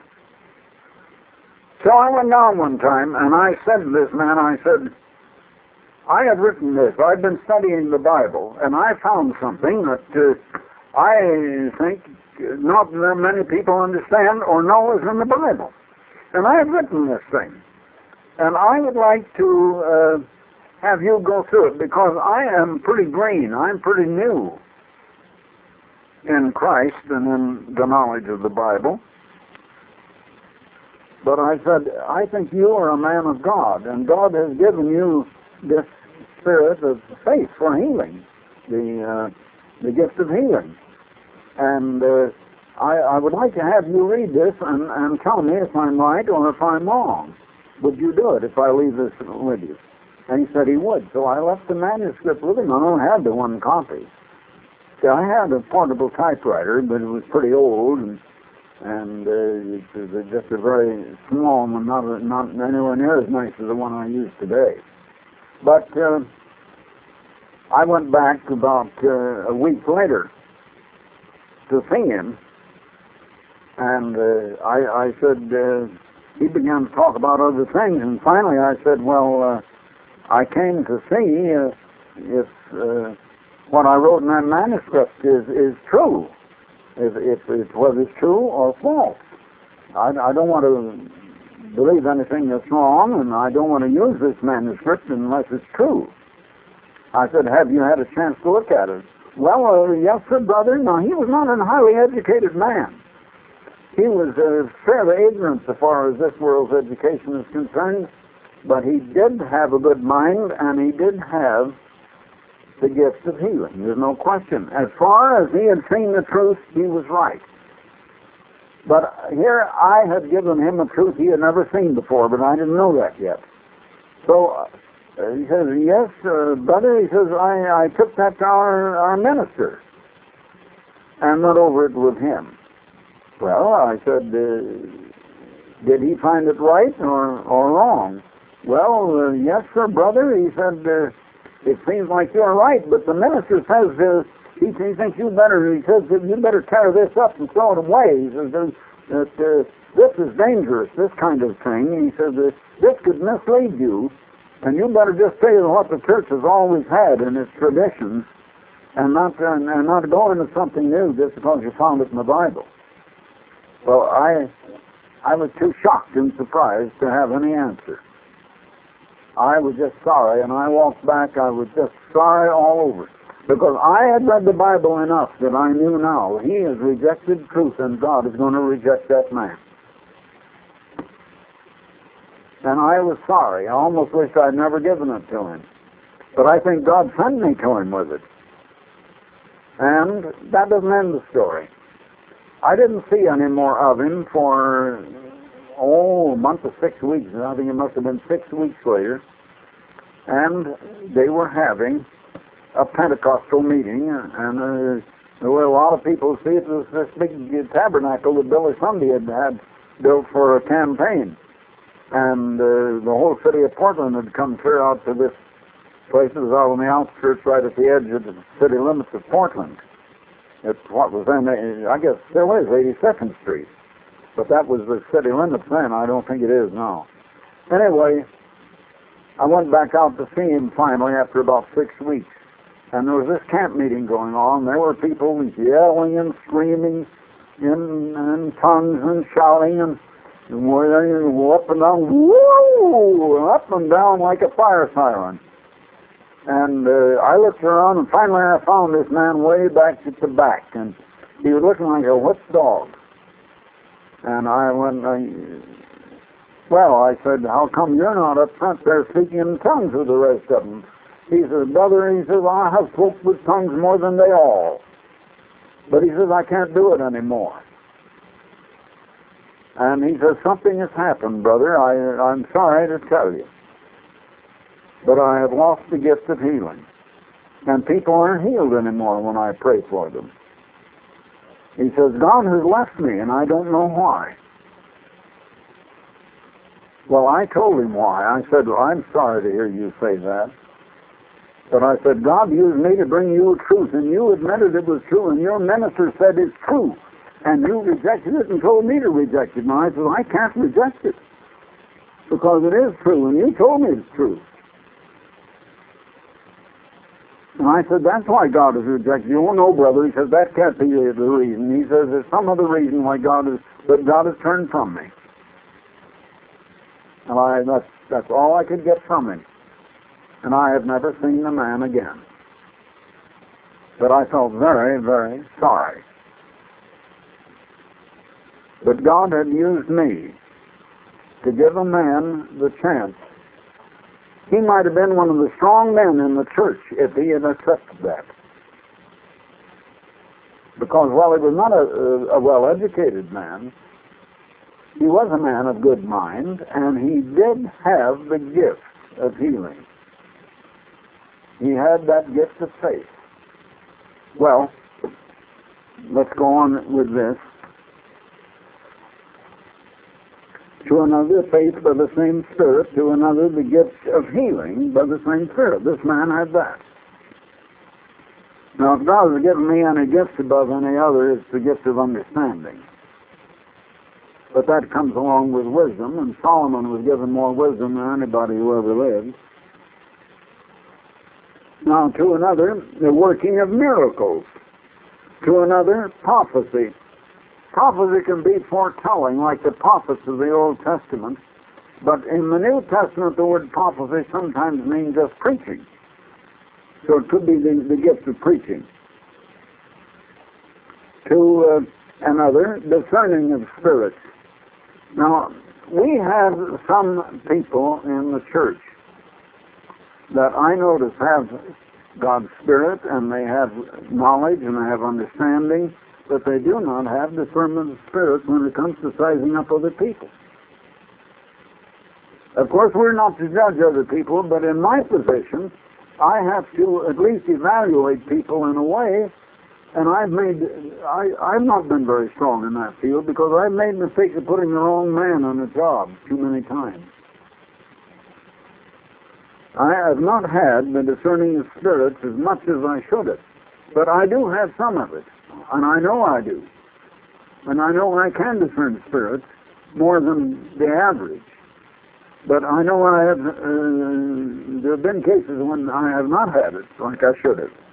So I went down one time, and I said to this man, I said, I have written this. I've been studying the Bible, and I found something that uh, I think not very many people understand or know is in the Bible. And I have written this thing. And I would like to uh, have you go through it, because I am pretty green. I'm pretty new in Christ and in the knowledge of the Bible. But I said, I think you are a man of God, and God has given you this spirit of faith for healing, the uh, the gift of healing. And uh, I, I would like to have you read this and, and tell me if I'm right or if I'm wrong. Would you do it if I leave this with you? And he said he would. So I left the manuscript with him. I only had the one copy. See, I had a portable typewriter, but it was pretty old, and and uh, it was just a very small one, not, a, not anywhere near as nice as the one I use today. But uh, I went back about uh, a week later to see him, and uh, I, I said, uh, he began to talk about other things, and finally I said, well, uh, I came to see uh, if uh, what I wrote in that manuscript is, is true, if, if, if whether it's true or false. I, I don't want to believe anything that's wrong, and I don't want to use this manuscript unless it's true. I said, have you had a chance to look at it? Well, uh, yes, sir, brother. Now, he was not a highly educated man. He was uh, fairly ignorant so far as this world's education is concerned, But he did have a good mind, and he did have the gift of healing. There's no question. As far as he had seen the truth, he was right. But here I had given him a truth he had never seen before, but I didn't know that yet. So uh, he says, yes, uh, brother, he says, I, I took that to our, our minister and went over it with him. Well, I said, uh, did he find it right or, or wrong? Well, uh, yes, sir, brother. He said, uh, it seems like you're right, but the minister says uh, he, he thinks you better, he says, you better tear this up and throw it away. He says that uh, this is dangerous, this kind of thing. He says uh, this could mislead you, and you better just say what the church has always had in its traditions, and not uh, and not go into something new just because you found it in the Bible. Well, I I was too shocked and surprised to have any answer. I was just sorry, and I walked back. I was just sorry all over, because I had read the Bible enough that I knew now he has rejected truth, and God is going to reject that man. And I was sorry. I almost wished I'd never given it to him. But I think God sent me to him with it. And that doesn't end the story. I didn't see any more of him for, oh, a month or six weeks. I think it must have been six weeks later. And they were having a Pentecostal meeting, and uh, there were a lot of people. See, it was this big tabernacle that Billy Sunday had, had built for a campaign. And uh, the whole city of Portland had come clear out to this place that was out on the outskirts, right at the edge of the city limits of Portland. It's what was then, I guess, still is eighty-second Street. But that was the city limits then. I don't think it is now. Anyway, I went back out to see him finally after about six weeks. And there was this camp meeting going on. There were people yelling and screaming in, in tongues and shouting and up and down, woo, up and down like a fire siren. And uh, I looked around, and finally I found this man way back at the back, and he was looking like a whipped dog. And I went, I, well, I said, how come you're not up front there speaking in tongues with the rest of them? He says, brother, he says, I have spoke with tongues more than they all. But he says, I can't do it anymore. And he says, something has happened, brother. I, I'm sorry to tell you. But I have lost the gift of healing. And people aren't healed anymore when I pray for them. He says, God has left me, and I don't know why. Well, I told him why. I said, well, I'm sorry to hear you say that. But I said, God used me to bring you truth, and you admitted it was true, and your minister said it's true. And you rejected it and told me to reject it. And I said, I can't reject it, because it is true, and you told me it's true. And I said, that's why God has rejected you. Oh, no, brother. He says, that can't be the reason. He says, there's some other reason why God has, but God has turned from me. And I, that's, that's all I could get from him. And I have never seen the man again. But I felt very, very sorry. But God had used me to give a man the chance. He might have been one of the strong men in the church if he had accepted that. Because while he was not a, a, a well-educated man, he was a man of good mind, and he did have the gift of healing. He had that gift of faith. Well, let's go on with this. To another, faith by the same Spirit. To another, the gift of healing by the same Spirit. This man had that. Now, if God has given me any gift above any other, it's the gift of understanding. But that comes along with wisdom, and Solomon was given more wisdom than anybody who ever lived. Now, to another, the working of miracles. To another, prophecy. Prophecy can be foretelling, like the prophets of the Old Testament. But in the New Testament, the word prophecy sometimes means just preaching. So it could be the, the gift of preaching. To uh, another, discerning of spirits. Now, we have some people in the church that I notice have God's Spirit, and they have knowledge, and they have understanding, but they do not have discernment of spirit when it comes to sizing up other people. Of course, we're not to judge other people, but in my position, I have to at least evaluate people in a way, and I've made, I, I've not been very strong in that field because I've made mistakes of putting the wrong man on a job too many times. I have not had the discerning of spirits as much as I should have, but I do have some of it, and I know I do. And I know I can discern spirits more than the average. But I know I have, uh, there have been cases when I have not had it like I should have.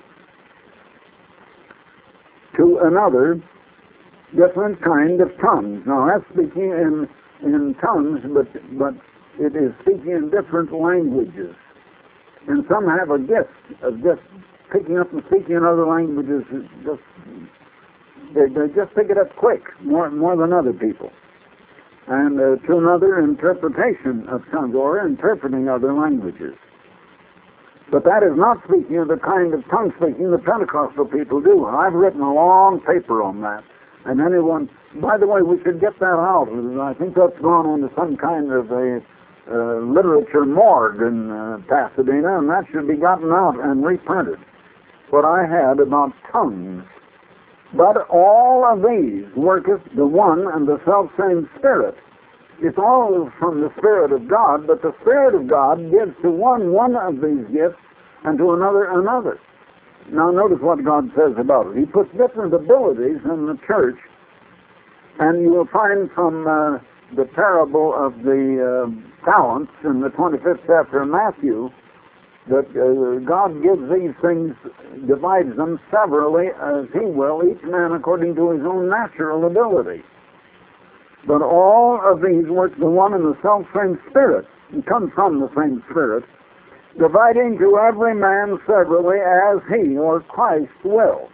To another, different kind of tongues. Now that's speaking in, in tongues, but, but it is speaking in different languages. And some have a gift of just picking up and speaking in other languages. Just They, they just pick it up quick, more, more than other people. And uh, to another, interpretation of tongues, or interpreting other languages. But that is not speaking of the kind of tongue speaking the Pentecostal people do. I've written a long paper on that. And anyone, by the way, we should get that out. I think that's gone into some kind of a uh, literature morgue in uh, Pasadena, and that should be gotten out and reprinted. What I had about tongues. But all of these worketh the one and the self-same Spirit. It's all from the Spirit of God, but the Spirit of God gives to one one of these gifts and to another another. Now notice what God says about it. He puts different abilities in the church, and you will find from uh, the parable of the uh, talents in the twenty-fifth chapter of Matthew that uh, God gives these things, divides them severally as He will, each man according to his own natural ability. But all of these work the one and the self-same Spirit, and come from the same Spirit, dividing to every man severally as he, or Christ, will.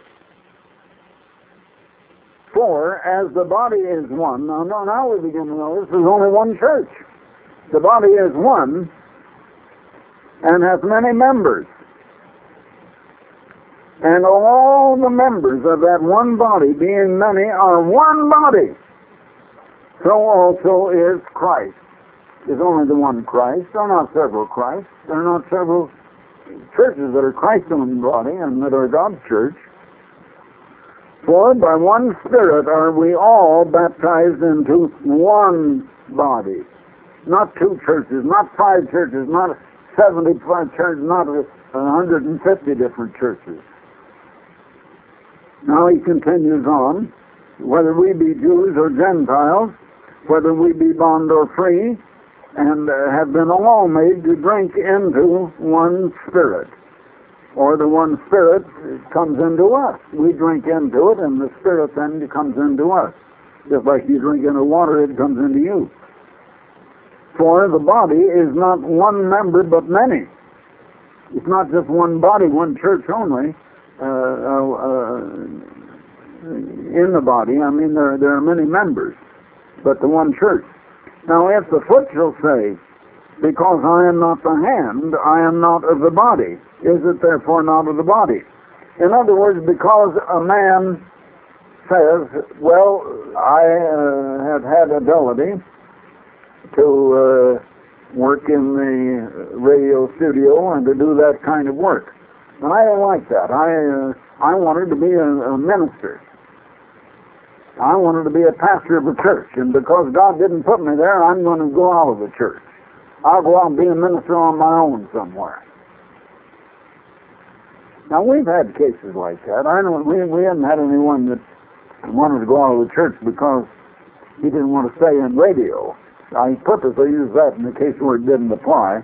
For as the body is one, now, now, now we begin to notice there's only one church. The body is one, and hath many members. And all the members of that one body, being many, are one body. So also is Christ. There's only the one Christ. There are not several Christs. There are not several churches that are Christ's own body and that are God's church. For by one Spirit are we all baptized into one body. Not two churches, not five churches, not seventy-five churches, not one hundred fifty different churches. Now he continues on, whether we be Jews or Gentiles, whether we be bond or free, and uh, have been all made to drink into one Spirit. Or the one Spirit comes into us. We drink into it, and the Spirit then comes into us. Just like you drink into water, it comes into you. For the body is not one member, but many. It's not just one body, one church only. Uh, uh, uh, in the body, I mean, there, there are many members, but the one church. Now, if the foot shall say, because I am not the hand, I am not of the body, is it therefore not of the body? In other words, because a man says, well, I uh, have had ability to uh, work in the radio studio and to do that kind of work. And I don't like that. I uh, I wanted to be a, a minister. I wanted to be a pastor of a church, and because God didn't put me there, I'm going to go out of the church. I'll go out and be a minister on my own somewhere. Now, we've had cases like that. I know we, we haven't had anyone that wanted to go out of the church because he didn't want to stay in radio. I purposely used that in the case where it didn't apply.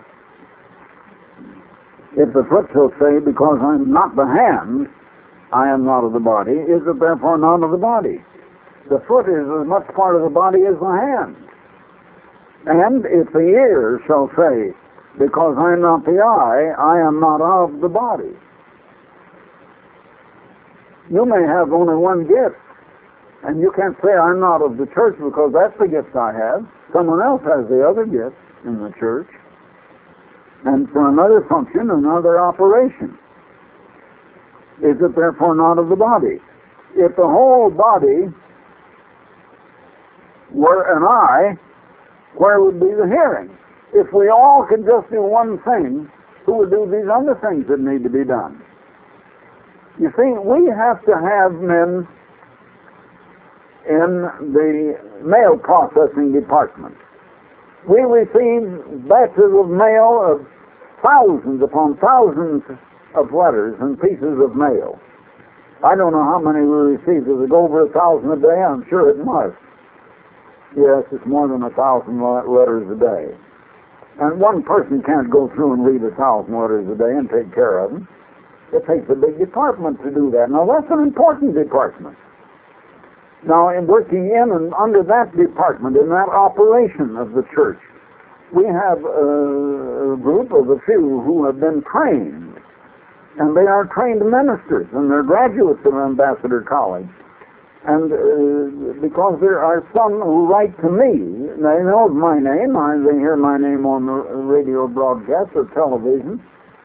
If the foot shall say, because I'm not the hand, I am not of the body, is it therefore not of the body? The foot is as much part of the body as the hand. And if the ear shall say, because I am not the eye, I am not of the body. You may have only one gift, And you can't say I'm not of the church because that's the gift I have. Someone else has the other gifts in the church. And for another function, another operation. Is it therefore not of the body? If the whole body were an eye, where would be the hearing? If we all could just do one thing, who would do these other things that need to be done? You see, we have to have men in the mail processing department. We receive batches of mail of thousands upon thousands of letters and pieces of mail. I don't know how many we receive. Does it go over a thousand a day? I'm sure it must. Yes, it's more than a thousand letters a day. And one person can't go through and read a thousand letters a day and take care of them. It takes a big department to do that. Now, that's an important department. Now, in working in and under that department, in that operation of the church, we have a, a group of a few who have been trained. And they are trained ministers, and they're graduates of Ambassador College. And uh, because there are some who write to me, they know my name, I, they hear my name on the radio broadcast or television,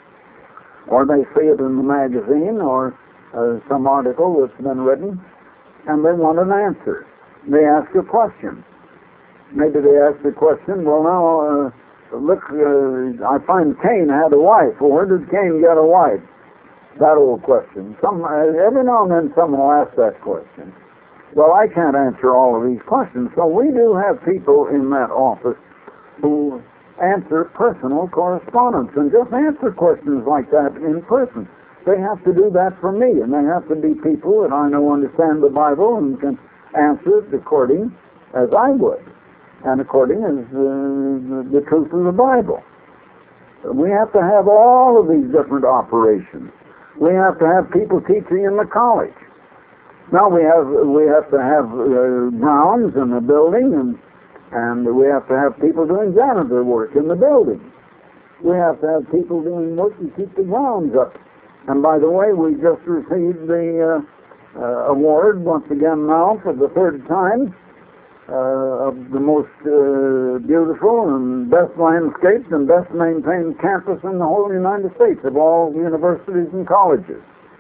or they see it in the magazine or uh, some article that's been written, and they want an answer. They ask a question. Maybe they ask the question, well now, uh, look, uh, I find Cain had a wife. Well, where did Cain get a wife? That old question. Some, uh, every now and then someone will ask that question. Well, I can't answer all of these questions, so we do have people in that office who answer personal correspondence and just answer questions like that in person. They have to do that for me, and they have to be people that I know understand the Bible and can answer it according as I would, and according as uh, the truth of the Bible. We have to have all of these different operations. We have to have people teaching in the college. Now we have we have to have uh, grounds in the building, and and we have to have people doing janitor work in the building. We have to have people doing work to keep the grounds up. And by the way, we just received the uh, uh, award once again now for the third time uh, of the most uh, beautiful and best landscaped and best maintained campus in the whole United States of all universities and colleges.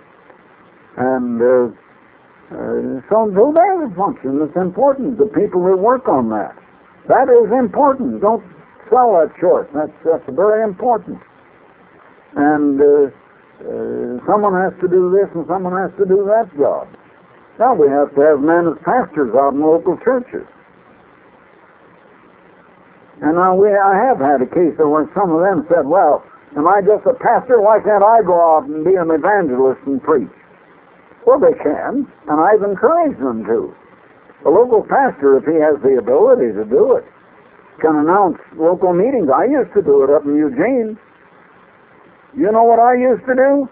And uh, uh, so there's a function that's important. The people that work on that. That is important. Don't sell that short. That's, that's very important. And uh, uh, someone has to do this and someone has to do that job. Now we have to have men as pastors out in local churches. And now we, I have had a case where some of them said, well, am I just a pastor? Why can't I go out and be an evangelist and preach? Well, they can, and I've encouraged them to. A local pastor, if he has the ability to do it, can announce local meetings. I used to do it up in Eugene. You know what I used to do?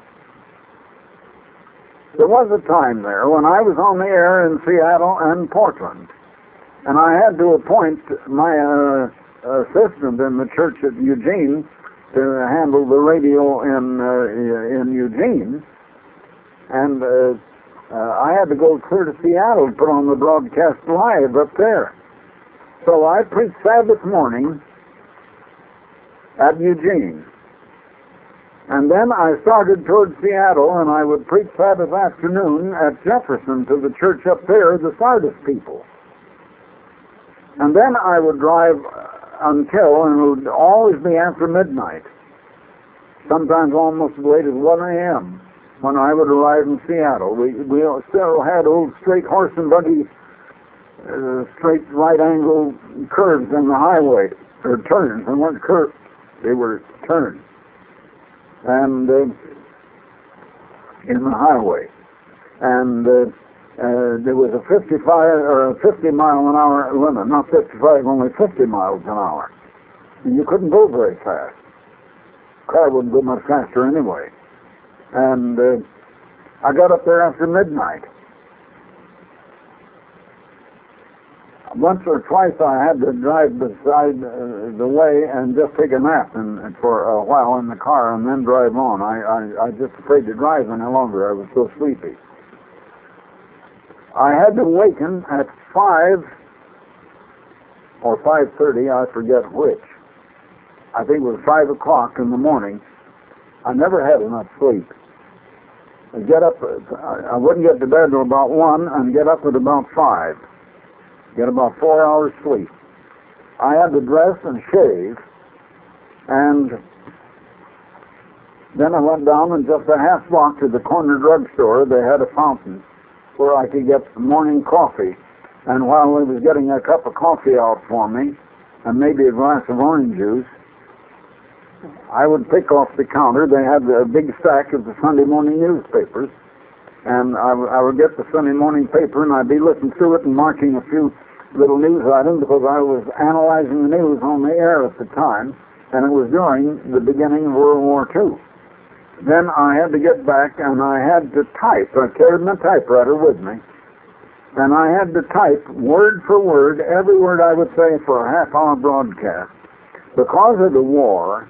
There was a time there when I was on the air in Seattle and Portland, and I had to appoint my uh, assistant in the church at Eugene to handle the radio in uh, in Eugene, and uh, uh, I had to go clear to Seattle to put on the broadcast live up there. So I preached Sabbath morning at Eugene. And then I started toward Seattle, and I would preach Sabbath afternoon at Jefferson to the church up there, the Sardis people. And then I would drive until, and it would always be after midnight, sometimes almost as late as one a.m., when I would arrive in Seattle. We, we still had old straight horse and buggy, uh, straight right-angle curves in the highway, or turns. They weren't curves, they were turns. And uh, in the highway, and uh, uh, there was a fifty-five or a fifty mile an hour limit, not fifty-five, only fifty miles an hour. And you couldn't go very fast. Car wouldn't go much faster anyway. And uh, I got up there after midnight. Once or twice I had to drive beside uh, the way and just take a nap and, and for a while in the car and then drive on. I, I, I just afraid to drive any longer. I was so sleepy. I had to waken at five or five thirty, I forget which. I think it was five o'clock in the morning. I never had enough sleep. I'd get up, I wouldn't get to bed till about one and get up at about five. Get about four hours sleep. I had to dress and shave, and then I went down and just a half block to the corner drugstore. They had a fountain where I could get morning coffee. And while they was getting a cup of coffee out for me, and maybe a glass of orange juice, I would pick off the counter. They had a big stack of the Sunday morning newspapers, and I, I would get the Sunday morning paper, and I'd be looking through it and marking a few little news items because I was analyzing the news on the air at the time, and it was during the beginning of World War Two. Then I had to get back, and I had to type. I carried my typewriter with me, and I had to type word for word every word I would say for a half-hour broadcast. Because of the war,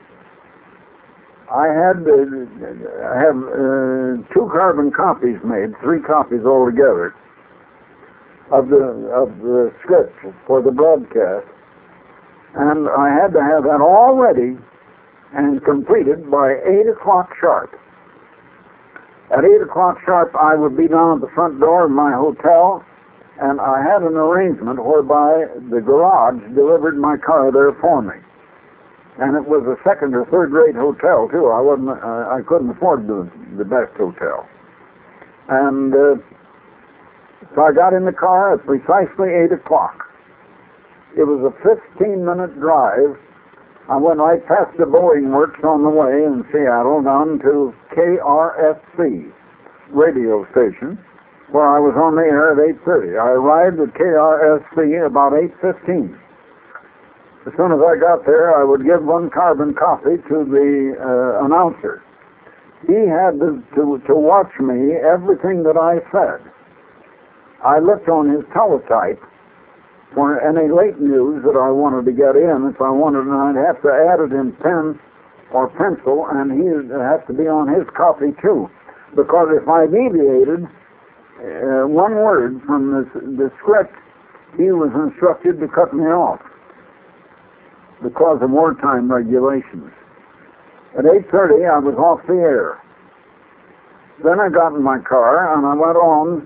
I had to have uh, two carbon copies made, three copies altogether, of the of the script for the broadcast, and I had to have that all ready and completed by eight o'clock sharp. At eight o'clock sharp, I would be down at the front door of my hotel, and I had an arrangement whereby the garage delivered my car there for me. And it was a second or third rate hotel too. I wasn't, uh, I couldn't afford the, the best hotel. And uh, so I got in the car at precisely eight o'clock. It was a fifteen minute drive. I went right past the Boeing Works on the way in Seattle down to K R S C radio station, where I was on the air at eight thirty. I arrived at K R S C about eight fifteen. As soon as I got there, I would give one carbon copy to the uh, announcer. He had to, to, to watch me, everything that I said. I looked on his teletype for any late news that I wanted to get in. If I wanted, I'd have to add it in pen or pencil, and he'd have to be on his copy too. Because if I deviated uh, one word from this, the script, he was instructed to cut me off because of wartime regulations. At eight thirty, I was off the air. Then I got in my car, and I went on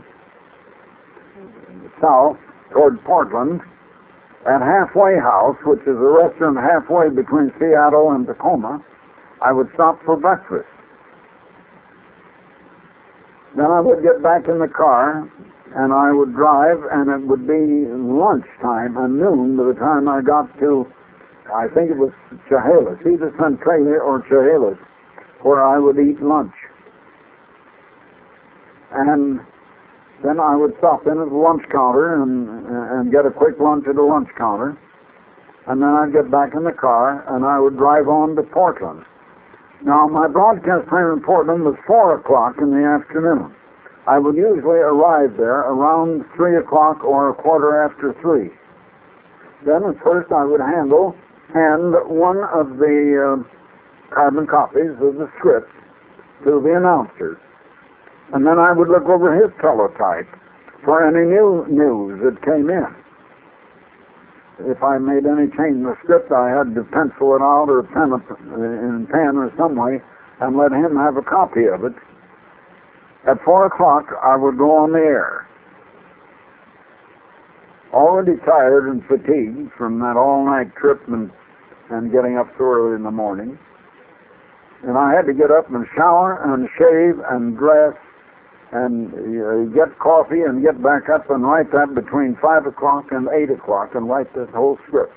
south toward Portland. At Halfway House, which is a restaurant halfway between Seattle and Tacoma, I would stop for breakfast. Then I would get back in the car, and I would drive, and it would be lunchtime and noon by the time I got to, I think it was Chehalis, either Centralia or Chehalis, where I would eat lunch. And then I would stop in at the lunch counter and, and get a quick lunch at the lunch counter. And then I'd get back in the car, and I would drive on to Portland. Now, my broadcast time in Portland was four o'clock in the afternoon. I would usually arrive there around three o'clock or a quarter after three. Then at first I would handle hand one of the uh, carbon copies of the script to the announcers. And then I would look over his teletype for any new news that came in. If I made any change in the script, I had to pencil it out or pen it in pen or some way and let him have a copy of it. At four o'clock, I would go on the air. Already tired and fatigued from that all-night trip and, and getting up so early in the morning. And I had to get up and shower and shave and dress and uh, get coffee and get back up and write that between five o'clock and eight o'clock and write this whole script.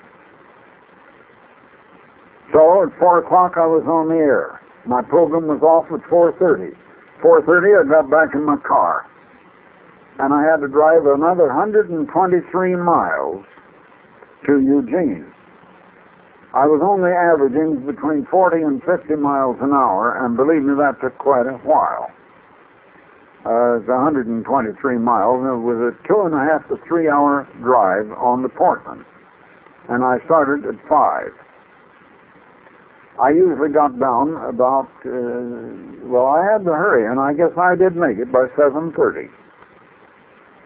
So at four o'clock I was on the air. My program was off at four thirty. four thirty I got back in my car. And I had to drive another one hundred twenty-three miles to Eugene. I was only averaging between forty and fifty miles an hour, and believe me, that took quite a while. Uh, it's one hundred twenty-three miles, and it was a two and a half to three hour drive on to Portland. And I started at five. I usually got down about, uh, well, I had to hurry, and I guess I did make it by seven thirty.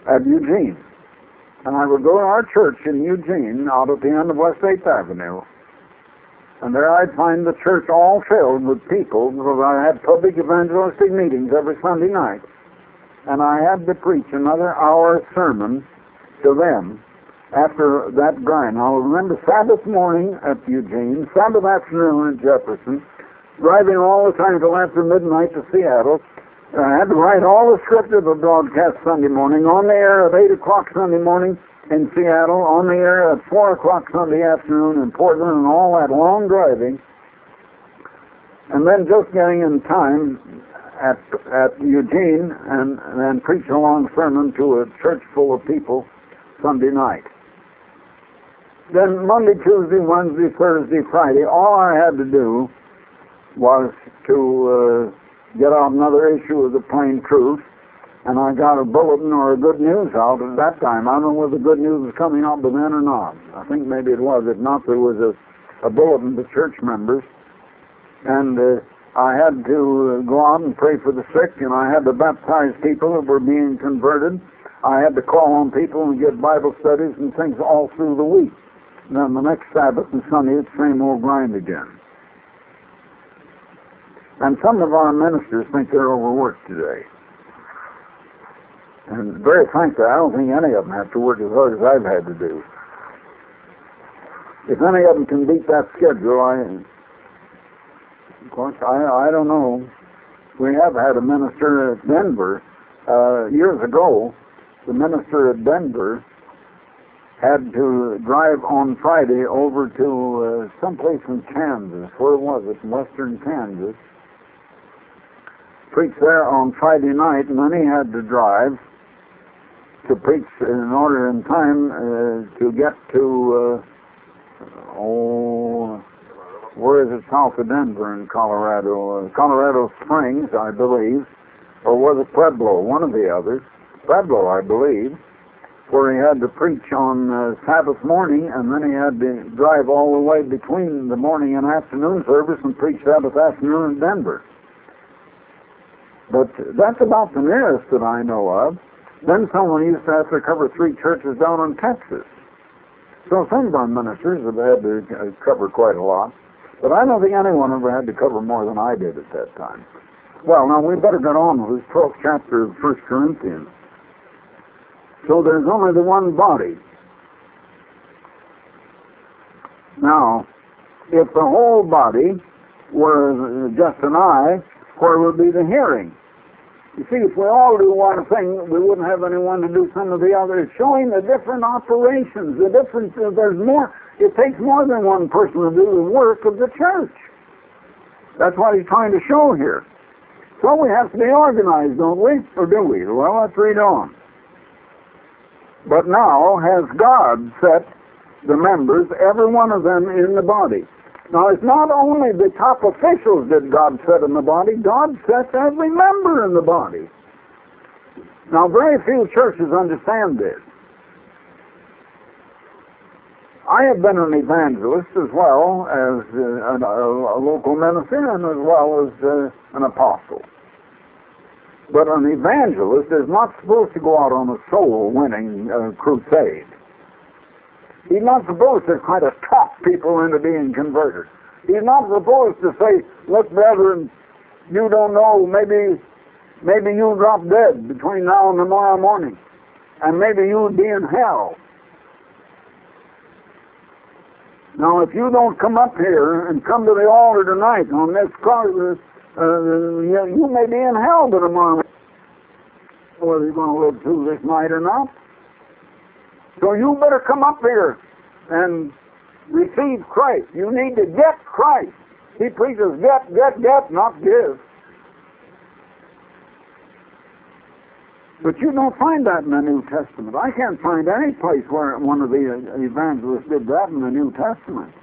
at Eugene. And I would go to our church in Eugene, out at the end of West eighth Avenue, and there I'd find the church all filled with people, because I had public evangelistic meetings every Sunday night. And I had to preach another hour sermon to them after that grind. Now, I remember Sabbath morning at Eugene, Sabbath afternoon at Jefferson, driving all the time till after midnight to Seattle. I had to write all the script of the broadcast Sunday morning, on the air at eight o'clock Sunday morning in Seattle, on the air at four o'clock Sunday afternoon in Portland, and all that long driving. And then just getting in time at at Eugene and, and then preach a long sermon to a church full of people Sunday night. Then Monday, Tuesday, Wednesday, Thursday, Friday, all I had to do was to uh, get out another issue of the Plain Truth, and I got a bulletin or a good news out at that time. I don't know whether the good news was coming out by then or not. I think maybe it was. If not, there was a, a bulletin to church members, and uh, I had to uh, go out and pray for the sick, and I had to baptize people that were being converted. I had to call on people and give Bible studies and things all through the week. And then the next Sabbath and Sunday, it's the same old grind again. And some of our ministers think they're overworked today. And very frankly, I don't think any of them have to work as hard as I've had to do. If any of them can beat that schedule, I, of course, I, I don't know. We have had a minister at Denver. Uh, years ago, the minister at Denver had to drive on Friday over to uh, someplace in Kansas. Where was it? Western Kansas. Preach there on Friday night, and then he had to drive to preach in order in time uh, to get to, uh, oh, where is it, south of Denver in Colorado? Uh, Colorado Springs, I believe, or was it Pueblo? One of the others. Pueblo, I believe, where he had to preach on uh, Sabbath morning, and then he had to drive all the way between the morning and afternoon service and preach Sabbath afternoon in Denver. But that's about the nearest that I know of. Then someone used to have to cover three churches down in Texas. So some of our ministers have had to cover quite a lot. But I don't think anyone ever had to cover more than I did at that time. Well, now we better get on with this twelfth chapter of First Corinthians. So there's only the one body. Now, if the whole body were just an eye, where would be the hearing? You see, if we all do one thing, we wouldn't have anyone to do some of the others. Showing the different operations, the different, uh, there's more, it takes more than one person to do the work of the church. That's what he's trying to show here. So we have to be organized, don't we? Or do we? Well, let's read on. But now has God set the members, every one of them, in the body. Now, it's not only the top officials that God set in the body, God sets every member in the body. Now, very few churches understand this. I have been an evangelist as well as uh, a, a, a local minister and as well as uh, an apostle. But an evangelist is not supposed to go out on a soul-winning uh, crusade. He's not supposed to try to talk people into being converted. He's not supposed to say, look, brethren, you don't know, maybe maybe you'll drop dead between now and tomorrow morning, and maybe you'll be in hell. Now, if you don't come up here and come to the altar tonight on this cross, uh, you may be in hell by tomorrow morning, whether you're going to live through this night or not. So you better come up here and receive Christ. You need to get Christ. He preaches get, get, get, not give. But you don't find that in the New Testament. I can't find any place where one of the evangelists did that in the New Testament.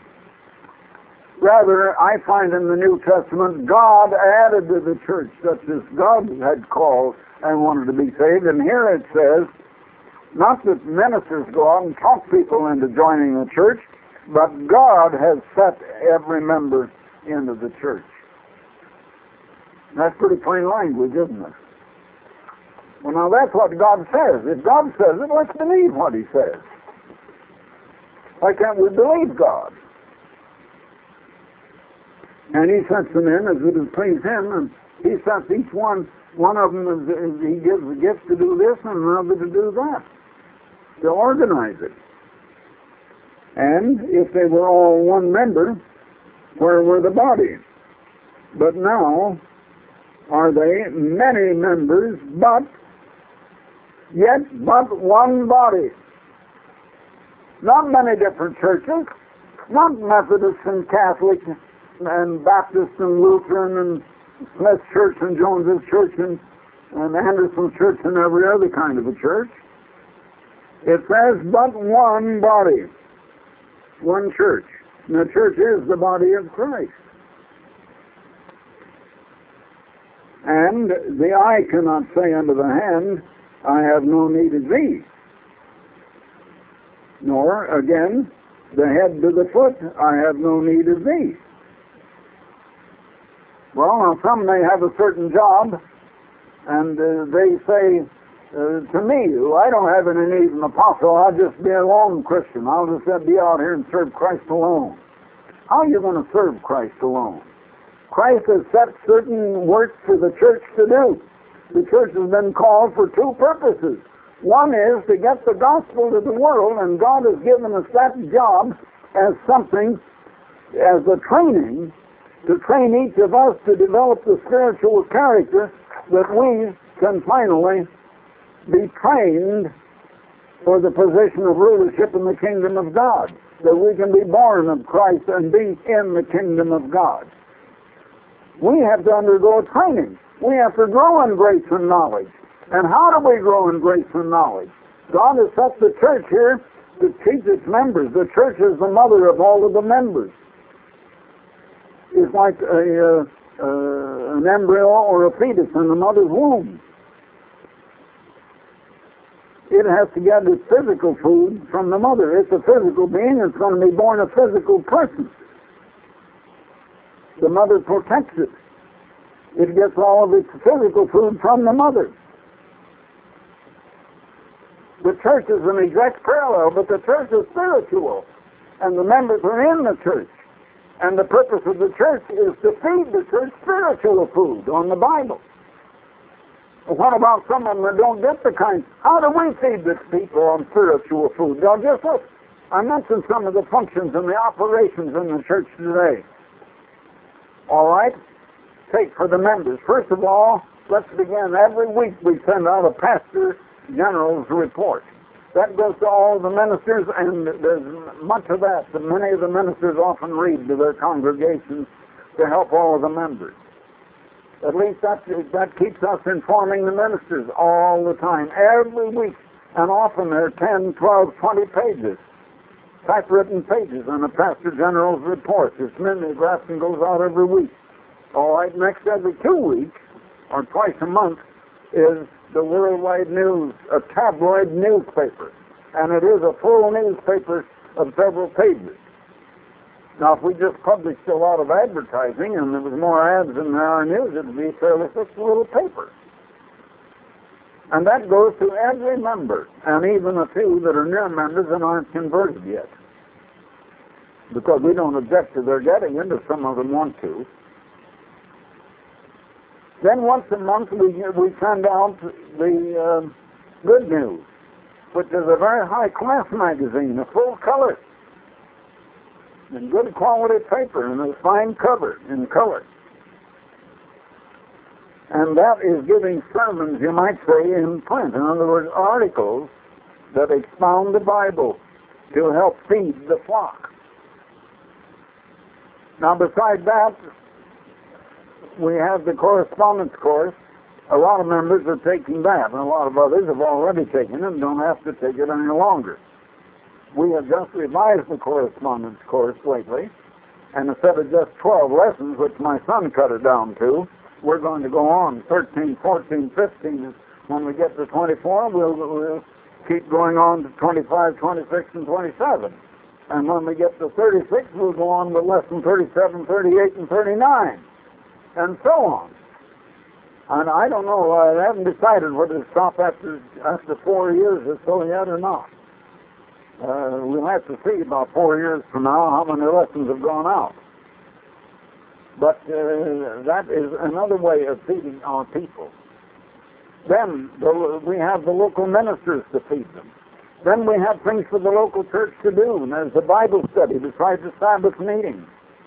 Rather, I find in the New Testament, God added to the church such as God had called and wanted to be saved. And here it says, not that ministers go out and talk people into joining the church, but God has set every member into the church. That's pretty plain language, isn't it? Well, now that's what God says. If God says it, let's believe what he says. Why can't we believe God? And he sets them in as it has pleased him, and he sets each one, one of them, is, is, he gives a gift to do this and another to do that, to organize it. And if they were all one member, where were the body? But now are they many members, but yet but one body. Not many different churches, not Methodist and Catholic and Baptist and Lutheran and Smith Church and Jones's Church and, and Anderson Church and every other kind of a church. It says but one body, one church. And the church is the body of Christ. And the eye cannot say unto the hand, I have no need of thee. Nor, again, the head to the foot, I have no need of thee. Well, now some may have a certain job, and uh, they say uh, to me, I don't have any need of an apostle, I'll just be a lone Christian. I'll just uh, be out here and serve Christ alone. How are you going to serve Christ alone? Christ has set certain work for the church to do. The church has been called for two purposes. One is to get the gospel to the world, and God has given us that job as something, as a training, to train each of us to develop the spiritual character that we can finally be trained for the position of rulership in the kingdom of God, that we can be born of Christ and be in the kingdom of God. We have to undergo training. We have to grow in grace and knowledge. And how do we grow in grace and knowledge? God has set the church here to teach its members. The church is the mother of all of the members. It's like a, uh, uh, an embryo or a fetus in the mother's womb. It has to get its physical food from the mother. It's a physical being. It's going to be born a physical person. The mother protects it. It gets all of its physical food from the mother. The church is an exact parallel, but the church is spiritual, and the members are in the church. And the purpose of the church is to feed the church spiritual food on the Bible. Well, what about some of them that don't get the kind? How do we feed the people on spiritual food? Now, just look. I mentioned some of the functions and the operations in the church today. All right? Take for the members. First of all, let's begin. Every week we send out a pastor general's report. That goes to all the ministers, and there's much of that that many of the ministers often read to their congregations to help all of the members. At least that, that keeps us informing the ministers all the time, every week. And often there are ten, twelve, twenty pages, typewritten pages on a pastor general's report. It's mimeographed and goes out every week. All right, next every two weeks, or twice a month, is the Worldwide News, a tabloid newspaper. And it is a full newspaper of several pages. Now, if we just published a lot of advertising and there was more ads than there are news, it would be a fairly thick little paper. And that goes to every member, and even a few that are near members and aren't converted yet. Because we don't object to their getting it if some of them want to. Then once a month we, we send out the uh, Good News, which is a very high-class magazine, a full color, and good quality paper, and a fine cover in color. And that is giving sermons, you might say, in print. In other words, articles that expound the Bible to help feed the flock. Now, besides that, we have the correspondence course. A lot of members are taking that, and a lot of others have already taken it and don't have to take it any longer. We have just revised the correspondence course lately, and instead of just twelve lessons, which my son cut it down to, we're going to go on thirteen, fourteen, fifteen. When we get to twenty-four, we'll, we'll keep going on to twenty-five, twenty-six, and twenty-seven. And when we get to thirty-six, we'll go on with lesson thirty-seven, thirty-eight, and thirty-nine. And so on. And I don't know, I haven't decided whether to stop after after four years or so yet or not. Uh, we'll have to see about four years from now how many lessons have gone out. But uh, that is another way of feeding our people. Then the, we have the local ministers to feed them. Then we have things for the local church to do. And there's the Bible study besides the Sabbath meeting.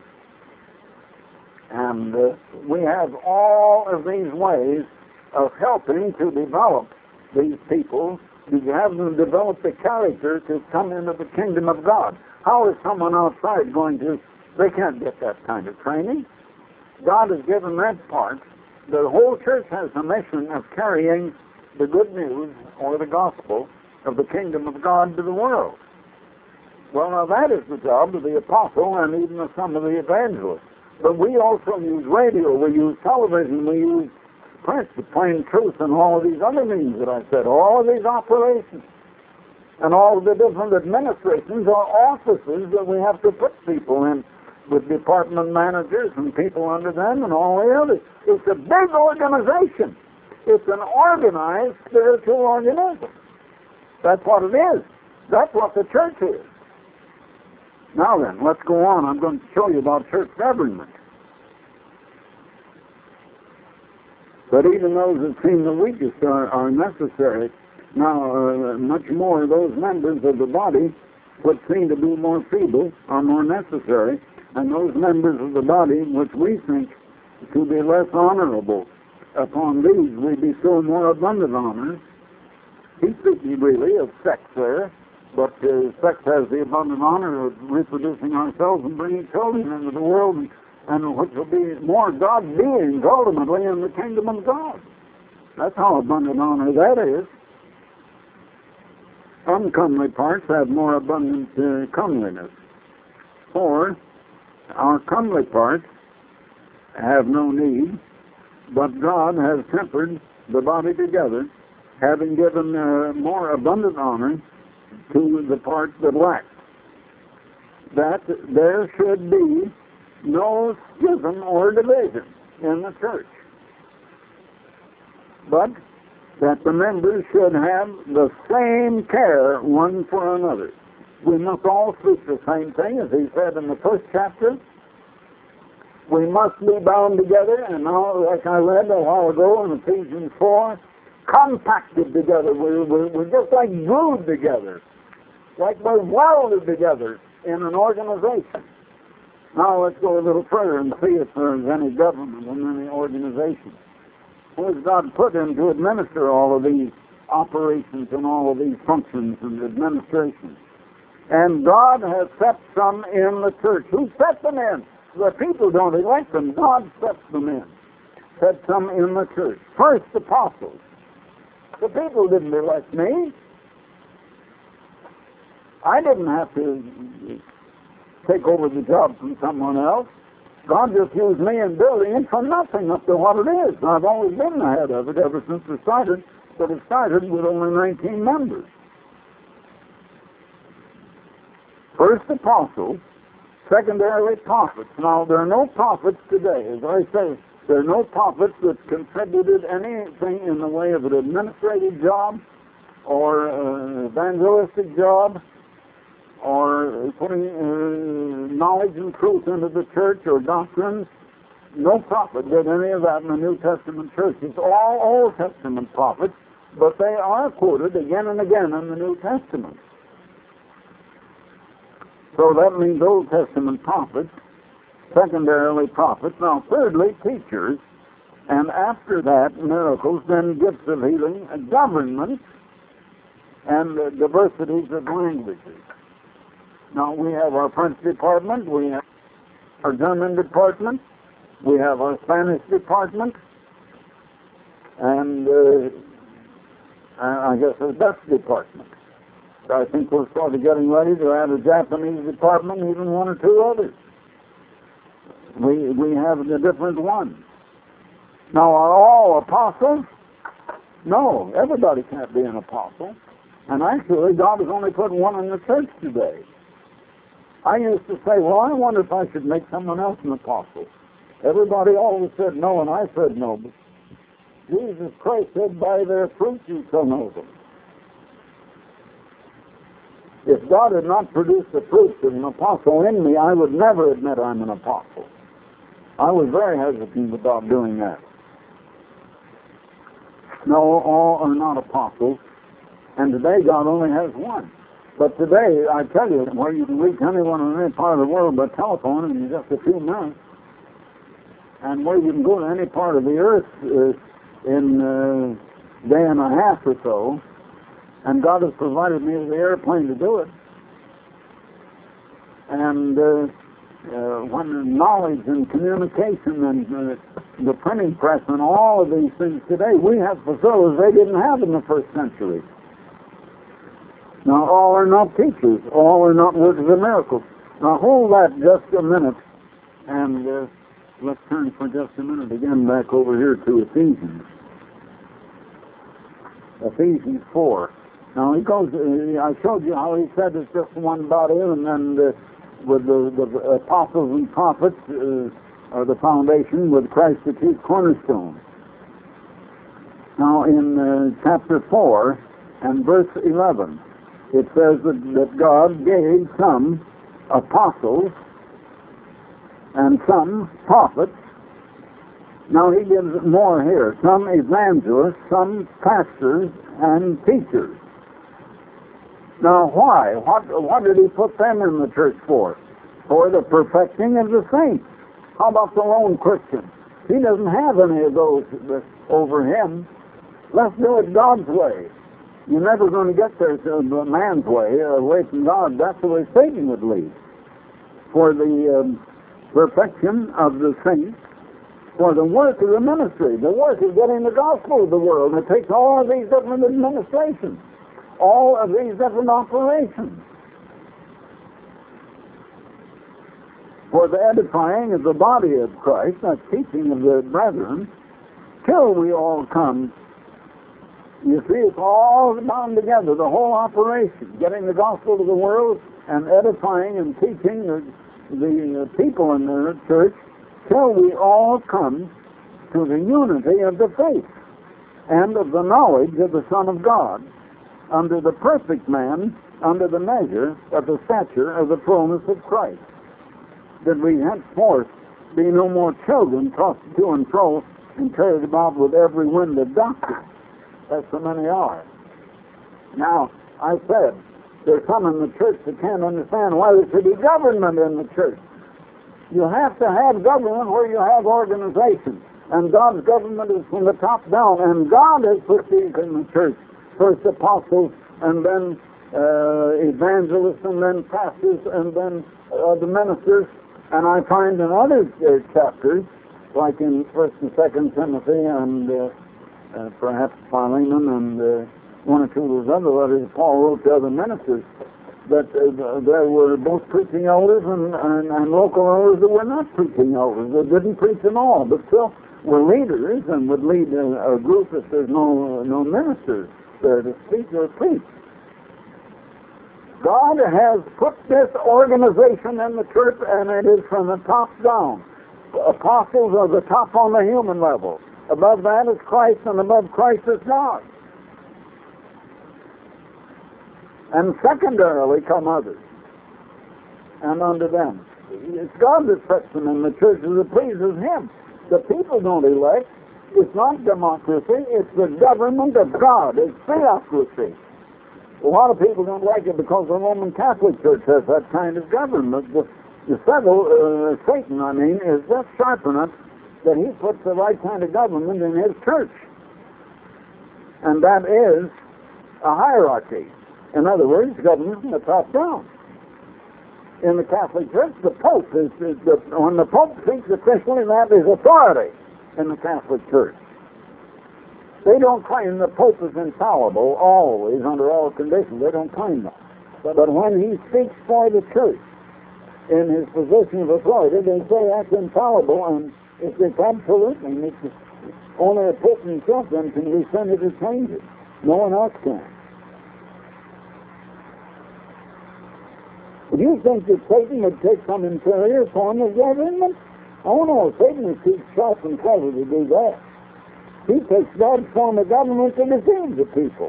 And uh, we have all of these ways of helping to develop these people, to have them develop the character to come into the kingdom of God. How is someone outside going to, they can't get that kind of training. God has given that part. The whole church has a mission of carrying the good news or the gospel of the kingdom of God to the world. Well, now that is the job of the apostle and even of some of the evangelists. But we also use radio, we use television, we use press, the plain truth, and all of these other means that I said, all of these operations, and all of the different administrations or offices that we have to put people in, with department managers and people under them and all the others. It's a big organization. It's an organized spiritual organism. That's what it is. That's what the church is. Now then, let's go on. I'm going to show you about church government. But even those that seem the weakest are, are necessary. Now, uh, much more those members of the body which seem to be more feeble are more necessary, and those members of the body which we think to be less honorable, upon these we bestow more abundant honors. He's speaking really of sex there. But uh, sex has the abundant honor of reproducing ourselves and bringing children into the world, and, and which will be more God beings ultimately in the kingdom of God. That's how abundant honor that is. Uncomely parts have more abundant uh, comeliness. For our comely parts have no need, but God has tempered the body together, having given uh, more abundant honor to the parts that lack, that there should be no schism or division in the church, but that the members should have the same care one for another. We must all speak the same thing, as he said in the first chapter. We must be bound together, and now, like I read a while ago in Ephesians four, compacted together. We're, we're, we're just like glued together, like we're welded together in an organization. Now let's go a little further and see if there's any government and any organization. Who has God put in to administer all of these operations and all of these functions and administrations? And God has set some in the church. Who set them in? The people don't elect them. God sets them in. Set some in the church. First, apostles. The people didn't elect me. I didn't have to take over the job from someone else. God just used me in building it from nothing up to what it is. I've always been the head of it ever since it started, but it started with only nineteen members. First apostles, secondarily prophets. Now, there are no prophets today. As I say, there are no prophets that contributed anything in the way of an administrative job or an evangelistic job or putting uh, knowledge and truth into the church or doctrines. No prophet did any of that in the New Testament church. It's all Old Testament prophets, but they are quoted again and again in the New Testament. So that means Old Testament prophets, secondarily prophets, now thirdly teachers, and after that miracles, then gifts of healing, government, and uh, diversities of languages. Now we have our French department, we have our German department, we have our Spanish department, and uh, I guess the Dutch department. I think we're sort of getting ready to add a Japanese department, even one or two others. We we have the different ones. Now, are all apostles? No, everybody can't be an apostle. And actually, God has only put one in the church today. I used to say, well, I wonder if I should make someone else an apostle. Everybody always said no, and I said no. Jesus Christ said, by their fruits you shall know them. If God had not produced the fruits of an apostle in me, I would never admit I'm an apostle. I was very hesitant about doing that. No, all are not apostles, and today God only has one. But today, I tell you, where you can reach anyone in any part of the world by telephone in just a few minutes, and where you can go to any part of the earth uh, in a day and a half or so, and God has provided me with the airplane to do it. And uh, uh, when knowledge and communication and uh, the printing press and all of these things today, we have facilities they didn't have in the first century. Now, all are not teachers. All are not workers of miracles. Now, hold that just a minute, and uh, let's turn for just a minute again back over here to Ephesians. Ephesians four. Now, he goes, uh, I showed you how he said it's just one body, and then uh, with the, the apostles and prophets uh, are the foundation, with Christ the chief cornerstone. Now, in uh, chapter four and verse eleven, it says that, that God gave some apostles and some prophets. Now he gives more here. Some evangelists, some pastors and teachers. Now why? What, what did he put them in the church for? For the perfecting of the saints. How about the lone Christian? He doesn't have any of those over him. Let's do it God's way. You're never going to get there to man's way, away from God. That's the way Satan would lead. For the um, perfection of the saints, for the work of the ministry, the work of getting the gospel to the world. It takes all of these different administrations, all of these different operations. For the edifying of the body of Christ, that's teaching of the brethren, till we all come. You see, it's all bound together, the whole operation, getting the gospel to the world and edifying and teaching the, the people in the church till we all come to the unity of the faith and of the knowledge of the Son of God, under the perfect man, under the measure of the stature of the fullness of Christ, that we henceforth be no more children tossed to and fro and carried about with every wind of doctrine, as so many are. Now, I said, there's some in the church that can't understand why there should be government in the church. You have to have government where you have organization. And God's government is from the top down. And God has put these in the church. First apostles, and then uh, evangelists, and then pastors, and then uh, the ministers. And I find in other uh, chapters, like in First and Second Timothy, and uh, uh, perhaps Philemon, and uh, one or two of those other letters Paul wrote to other ministers, that uh, there were both preaching elders and, and, and local elders that were not preaching elders, that didn't preach at all, but still were leaders and would lead a, a group if there's no no ministers there to speak or preach. God has put this organization in the church, and it is from the top down. The apostles are the top on the human level. Above that is Christ, and above Christ is God. And secondarily come others, and under them. It's God that sets them in the church that pleases Him. The people don't elect. It's not democracy. It's the government of God. It's theocracy. A lot of people don't like it because the Roman Catholic Church has that kind of government. The, the devil, uh, Satan, I mean, is just sharp enough that he puts the right kind of government in his church. And that is a hierarchy. In other words, government from the top down. In the Catholic Church, the Pope is, is the, when the Pope speaks officially, that is authority in the Catholic Church. They don't claim the Pope is infallible always, under all conditions. They don't claim that. But, but when he speaks for the Church in his position of authority, they say that's infallible, and it's, it's absolute, and it's only a Pope himself then can rescind it or change it. No one else can. Do you think that Satan would take some inferior form of government? Oh no, Satan would keep sharp and clever to do that. He takes God's form of government to deceive the people.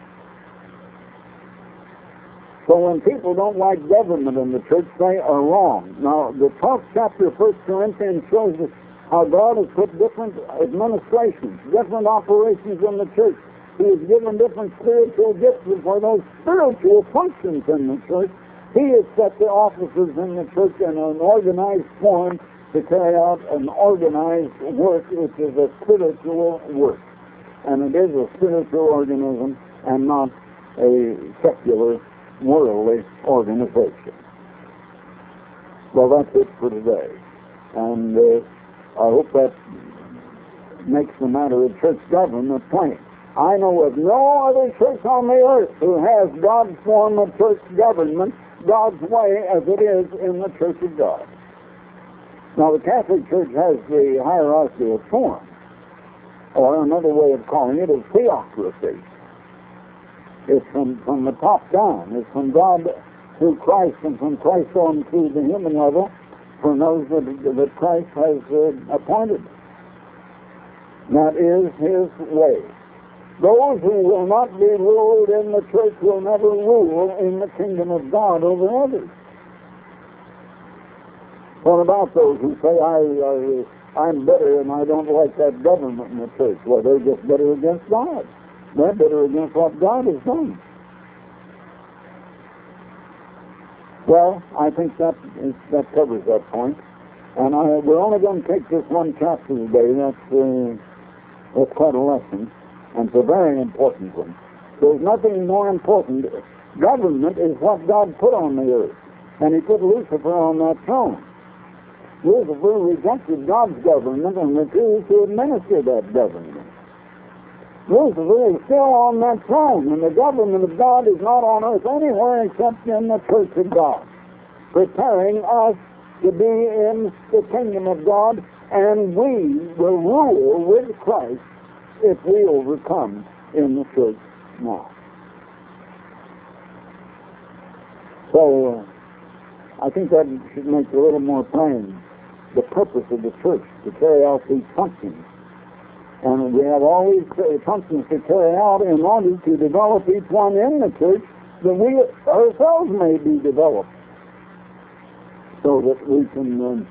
So when people don't like government in the church, they are wrong. Now, the twelfth chapter of First Corinthians shows us how God has put different administrations, different operations in the church. He has given different spiritual gifts for those spiritual functions in the church. He has set the officers in the church in an organized form to carry out an organized work, which is a spiritual work. And it is a spiritual organism and not a secular, worldly organization. Well, that's it for today. And uh, I hope that makes the matter of church government plain. I know of no other church on the earth who has God's form of church government, God's way as it is in the Church of God. Now, the Catholic Church has the hierarchy of form, or another way of calling it is theocracy. It's from, from the top down. It's from God through Christ and from Christ on through the human level for those that, that Christ has uh, appointed. That is His way. Those who will not be ruled in the church will never rule in the kingdom of God over others. What about those who say, I, I, I'm better and I don't like that government in the church? Well, they're just better against God. They're better against what God has done. Well, I think that is, that covers that point. And I, we're only going to take this one chapter today. That's, uh, that's quite a lesson. And it's a very important one. There's nothing more important. Government is what God put on the earth. And He put Lucifer on that throne. Lucifer rejected God's government and refused to administer that government. Lucifer is still on that throne, and the government of God is not on earth anywhere except in the Church of God, preparing us to be in the kingdom of God, and we will rule with Christ if we overcome in the church now. So, uh, I think that should make it a little more plain the purpose of the church, to carry out these functions. And we have all these functions to carry out in order to develop each one in the church, that we ourselves may be developed, so that we can um,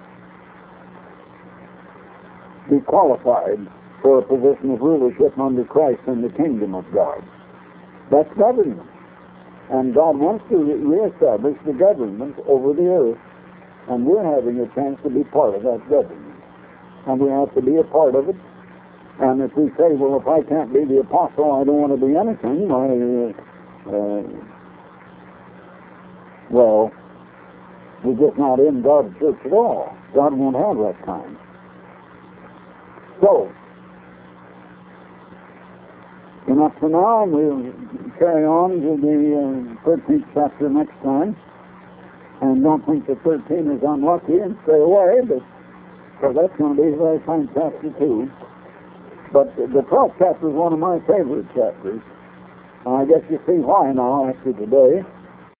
be qualified for a position of rulership under Christ in the kingdom of God. That's government. And God wants to re- reestablish the government over the earth, and we're having a chance to be part of that government. And we have to be a part of it. And if we say, well, if I can't be the apostle, I don't want to be anything, I, uh, well, we're just not in God's church at all. God won't have that kind. So, enough for now. We'll carry on to the uh, thirteenth chapter next time. And don't think that thirteen is unlucky and stay away, but because that's going to be a very fine chapter too. But the twelfth chapter is one of my favorite chapters. And I guess you see why now after today.